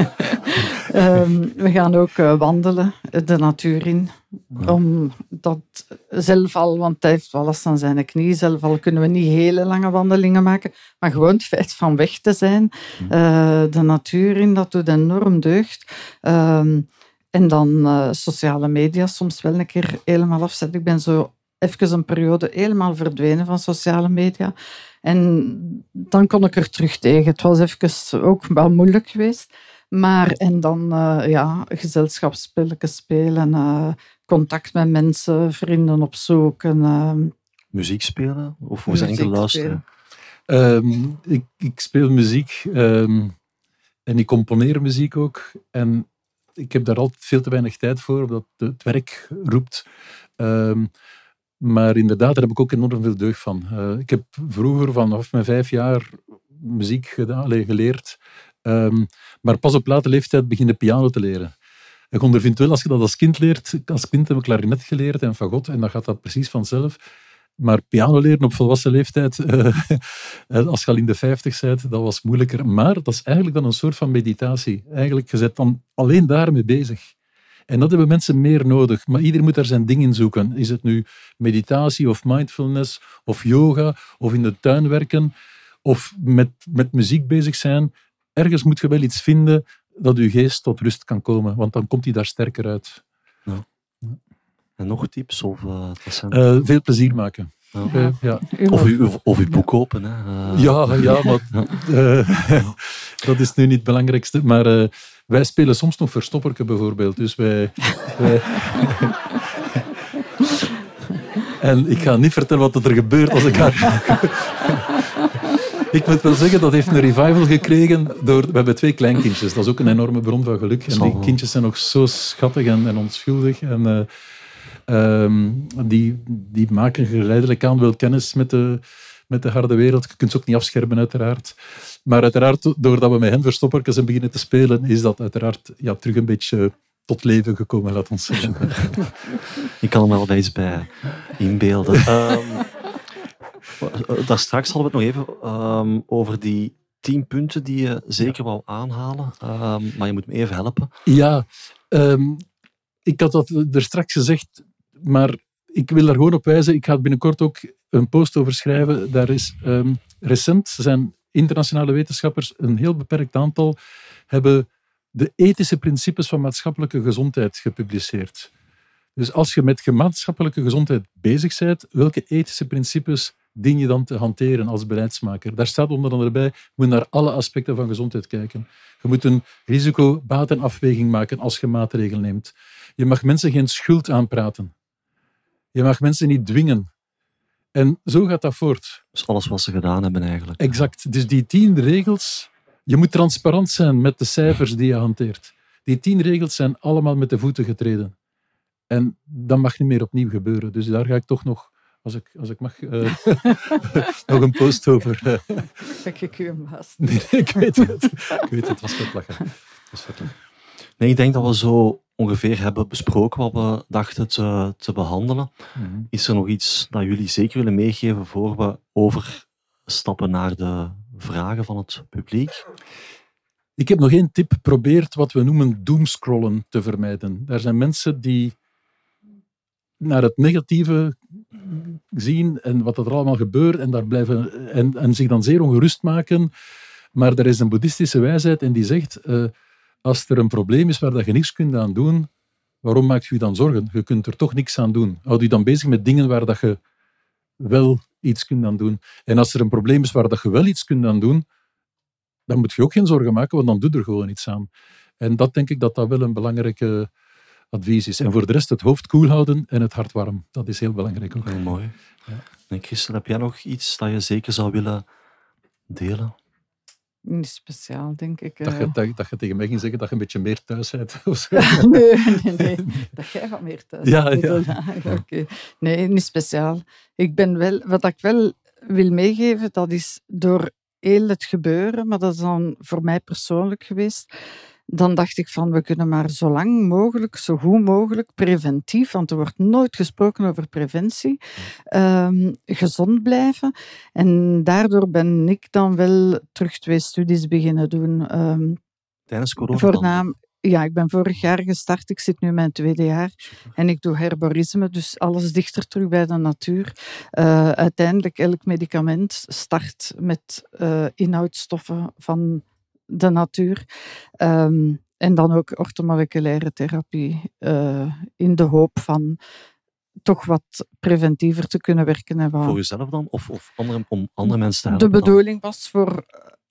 um, we gaan ook uh, wandelen, de natuur in. Ja. Omdat zelf al, want hij heeft wel last aan zijn knie, zelf al kunnen we niet hele lange wandelingen maken, maar gewoon het feit van weg te zijn, uh, de natuur in, dat doet enorm deugd. Um, en dan uh, sociale media, soms wel een keer helemaal afzetten. Ik ben zo even een periode helemaal verdwenen van sociale media. En dan kon ik er terug tegen. Het was even ook wel moeilijk geweest. Maar, en dan uh, ja, gezelschapsspelletjes spelen, uh, contact met mensen, vrienden opzoeken. Uh, muziek spelen? Of hoe zijn enkel luisteren? Um, ik, ik speel muziek um, en ik componeer muziek ook. En ik heb daar altijd veel te weinig tijd voor, omdat het werk roept. Um, maar inderdaad, daar heb ik ook enorm veel deugd van. Uh, ik heb vroeger vanaf mijn vijf jaar muziek gedaan, geleerd. Um, maar pas op late leeftijd beginnen piano te leren. Ik ondervind wel, als je dat als kind leert, als kind heb ik klarinet geleerd en fagot, en dan gaat dat precies vanzelf. Maar piano leren op volwassen leeftijd, uh, als je al in de vijftig bent, dat was moeilijker. Maar dat is eigenlijk dan een soort van meditatie. Eigenlijk, je bent dan alleen daarmee bezig. En dat hebben mensen meer nodig. Maar iedereen moet daar zijn ding in zoeken. Is het nu meditatie of mindfulness of yoga of in de tuin werken of met, met muziek bezig zijn? Ergens moet je wel iets vinden dat je geest tot rust kan komen, want dan komt hij daar sterker uit. Ja. En nog tips? Of, uh, uh, veel plezier maken. Ja. Uh, ja. Of, u, of, of uw boek kopen. Hè. Uh. Ja, ja, maar uh, dat is nu niet het belangrijkste. Maar uh, wij spelen soms nog verstopperken bijvoorbeeld. Dus wij... wij en ik ga niet vertellen wat er gebeurt als ik haar... Ik moet wel zeggen, dat heeft een revival gekregen door... We hebben twee kleinkindjes. Dat is ook een enorme bron van geluk. En die kindjes zijn nog zo schattig en, en onschuldig. En uh, um, die, die maken geleidelijk aan wel kennis met de, met de harde wereld. Je kunt ze ook niet afschermen, uiteraard. Maar uiteraard, doordat we met hen verstopperken zijn beginnen te spelen, is dat uiteraard ja, terug een beetje tot leven gekomen, laat ons zeggen. Ik kan er wel bij iets bij inbeelden. Um, Daar straks hadden we het nog even um, over die tien punten die je zeker wou aanhalen. Um, maar je moet me even helpen. Ja, um, ik had dat er straks gezegd, maar ik wil daar gewoon op wijzen. Ik ga binnenkort ook een post over schrijven. Daar is um, recent zijn internationale wetenschappers, een heel beperkt aantal, hebben de ethische principes van maatschappelijke gezondheid gepubliceerd. Dus als je met maatschappelijke gezondheid bezig bent, welke ethische principes dien je dan te hanteren als beleidsmaker? Daar staat onder andere bij, je moet naar alle aspecten van gezondheid kijken. Je moet een risico-batenafweging maken als je maatregelen neemt. Je mag mensen geen schuld aanpraten. Je mag mensen niet dwingen. En zo gaat dat voort. Dus alles wat ze gedaan hebben eigenlijk. Exact. Dus die tien regels... Je moet transparant zijn met de cijfers die je hanteert. Die tien regels zijn allemaal met de voeten getreden. En dat mag niet meer opnieuw gebeuren. Dus daar ga ik toch nog... Als ik, als ik mag, uh, nog een post over. Uh. Kijk ik u hem nee, nee, ik weet het. Ik weet het, het was vet lachen. Het was vet lachen. Nee, ik denk dat we zo ongeveer hebben besproken wat we dachten te, te behandelen. Mm-hmm. Is er nog iets dat jullie zeker willen meegeven voor we overstappen naar de vragen van het publiek? Ik heb nog één tip. Probeer wat we noemen doomscrollen te vermijden. Er zijn mensen die naar het negatieve zien en wat er allemaal gebeurt en, daar blijven, en, en zich dan zeer ongerust maken. Maar er is een boeddhistische wijsheid en die zegt, uh, als er een probleem is waar dat je niks kunt aan doen, waarom maakt je dan zorgen? Je kunt er toch niks aan doen. Houd je dan bezig met dingen waar dat je wel iets kunt aan doen. En als er een probleem is waar dat je wel iets kunt aan doen, dan moet je ook geen zorgen maken, want dan doe je er gewoon iets aan. En dat denk ik dat dat wel een belangrijke advies is. En voor de rest het hoofd koel houden en het hart warm. Dat is heel belangrijk ook. Heel mooi. Ja. En Christel, heb jij nog iets dat je zeker zou willen delen? Niet speciaal, denk ik. Dat je, dat, dat je tegen mij ging zeggen dat je een beetje meer thuis bent. nee, nee, nee. Dat jij wat meer thuis ja, bent. Ja. Okay. Nee, niet speciaal. Ik ben wel, wat ik wel wil meegeven, dat is door heel het gebeuren, maar dat is dan voor mij persoonlijk geweest. Dan dacht ik van, we kunnen maar zo lang mogelijk, zo goed mogelijk, preventief, want er wordt nooit gesproken over preventie, um, gezond blijven. En daardoor ben ik dan wel terug twee studies beginnen doen. Um, Tijdens corona? Voornaam, ja, ik ben vorig jaar gestart, ik zit nu in mijn tweede jaar. Super. En ik doe herborisme, dus alles dichter terug bij de natuur. Uh, uiteindelijk, elk medicament start met uh, inhoudstoffen van de natuur. Um, en dan ook orthomoleculaire therapie. Uh, in de hoop van toch wat preventiever te kunnen werken. En wat... Voor jezelf dan? Of, of andere, om andere mensen te helpen? De bedoeling dan? Was voor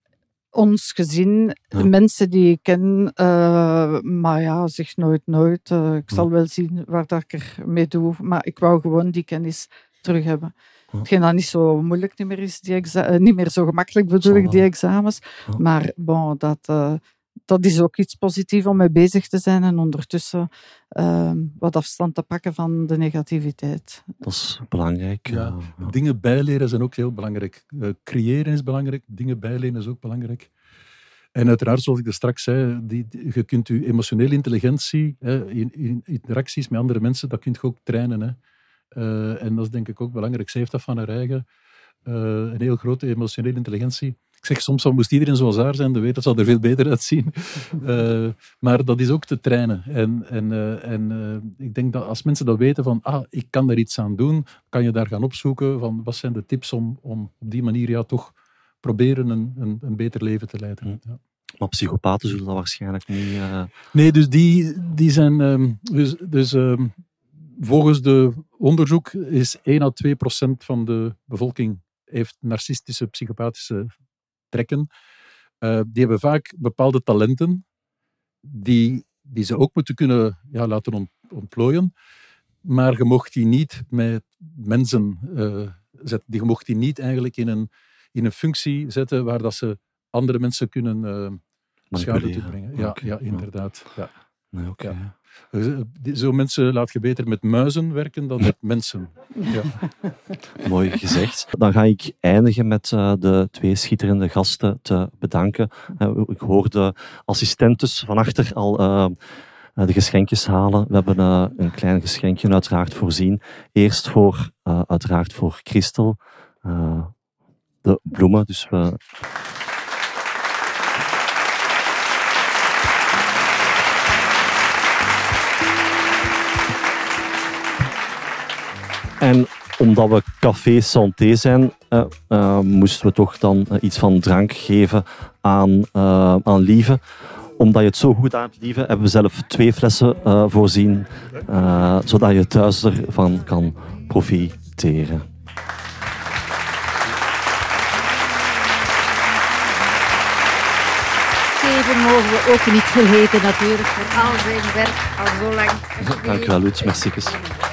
ons gezin, ja. mensen die ik ken, uh, maar ja, zeg nooit nooit. Uh, ik zal ja. wel zien waar dat ik er mee doe. Maar ik wou gewoon die kennis terug hebben. Ja. Hetgeen dat niet zo moeilijk niet meer is, die exa- uh, niet meer zo gemakkelijk bedoel ik, die examens. Ja. Maar bon, dat, uh, dat is ook iets positiefs om mee bezig te zijn en ondertussen uh, wat afstand te pakken van de negativiteit. Dat is belangrijk. Ja, ja. Dingen bijleren zijn ook heel belangrijk. Uh, creëren is belangrijk, dingen bijleren is ook belangrijk. En uiteraard, zoals ik er straks zei, die, die, je kunt je emotionele intelligentie, hè, in, in interacties met andere mensen, dat kun je ook trainen. Hè. Uh, en dat is denk ik ook belangrijk. Zij heeft dat van haar eigen. Uh, een heel grote emotionele intelligentie. Ik zeg soms, moest iedereen zoals haar zijn, de wereld zou er veel beter uitzien. Uh, maar dat is ook te trainen. En, en, uh, en uh, ik denk dat als mensen dat weten van, ah, ik kan er iets aan doen, kan je daar gaan opzoeken van, wat zijn de tips om, om op die manier ja, toch proberen een, een, een beter leven te leiden. Mm. Ja. Maar psychopaten zullen dat waarschijnlijk niet... Uh... Nee, dus die, die zijn... Um, dus, dus um, volgens de onderzoek is één à twee procent van de bevolking heeft narcistische, psychopathische trekken. Uh, die hebben vaak bepaalde talenten die, die ze ook moeten kunnen ja, laten ont, ontplooien. Maar je mocht die niet met mensen uh, zetten. Je mocht die niet eigenlijk in een, in een functie zetten waar dat ze andere mensen kunnen uh, schade toebrengen. Ja, okay. ja, inderdaad. Ja. Nee, okay. Ja. Zo mensen laat je beter met muizen werken dan met mensen. Ja. Mooi gezegd. Dan ga ik eindigen met uh, de twee schitterende gasten te bedanken. Uh, ik hoor de assistentes van achter al uh, de geschenkjes halen. We hebben uh, een klein geschenkje uiteraard voorzien. Eerst voor, uh, uiteraard voor Christel. Uh, de bloemen. Dus we... En omdat we café santé zijn, uh, uh, moesten we toch dan uh, iets van drank geven aan, uh, aan Lieve. Omdat je het zo goed aan hebt, Lieve, hebben we zelf twee flessen uh, voorzien, uh, zodat je thuis ervan kan profiteren. Steven mogen we ook niet vergeten natuurlijk, voor al zijn werk al zo lang. Dank u wel, Lutz. Merci.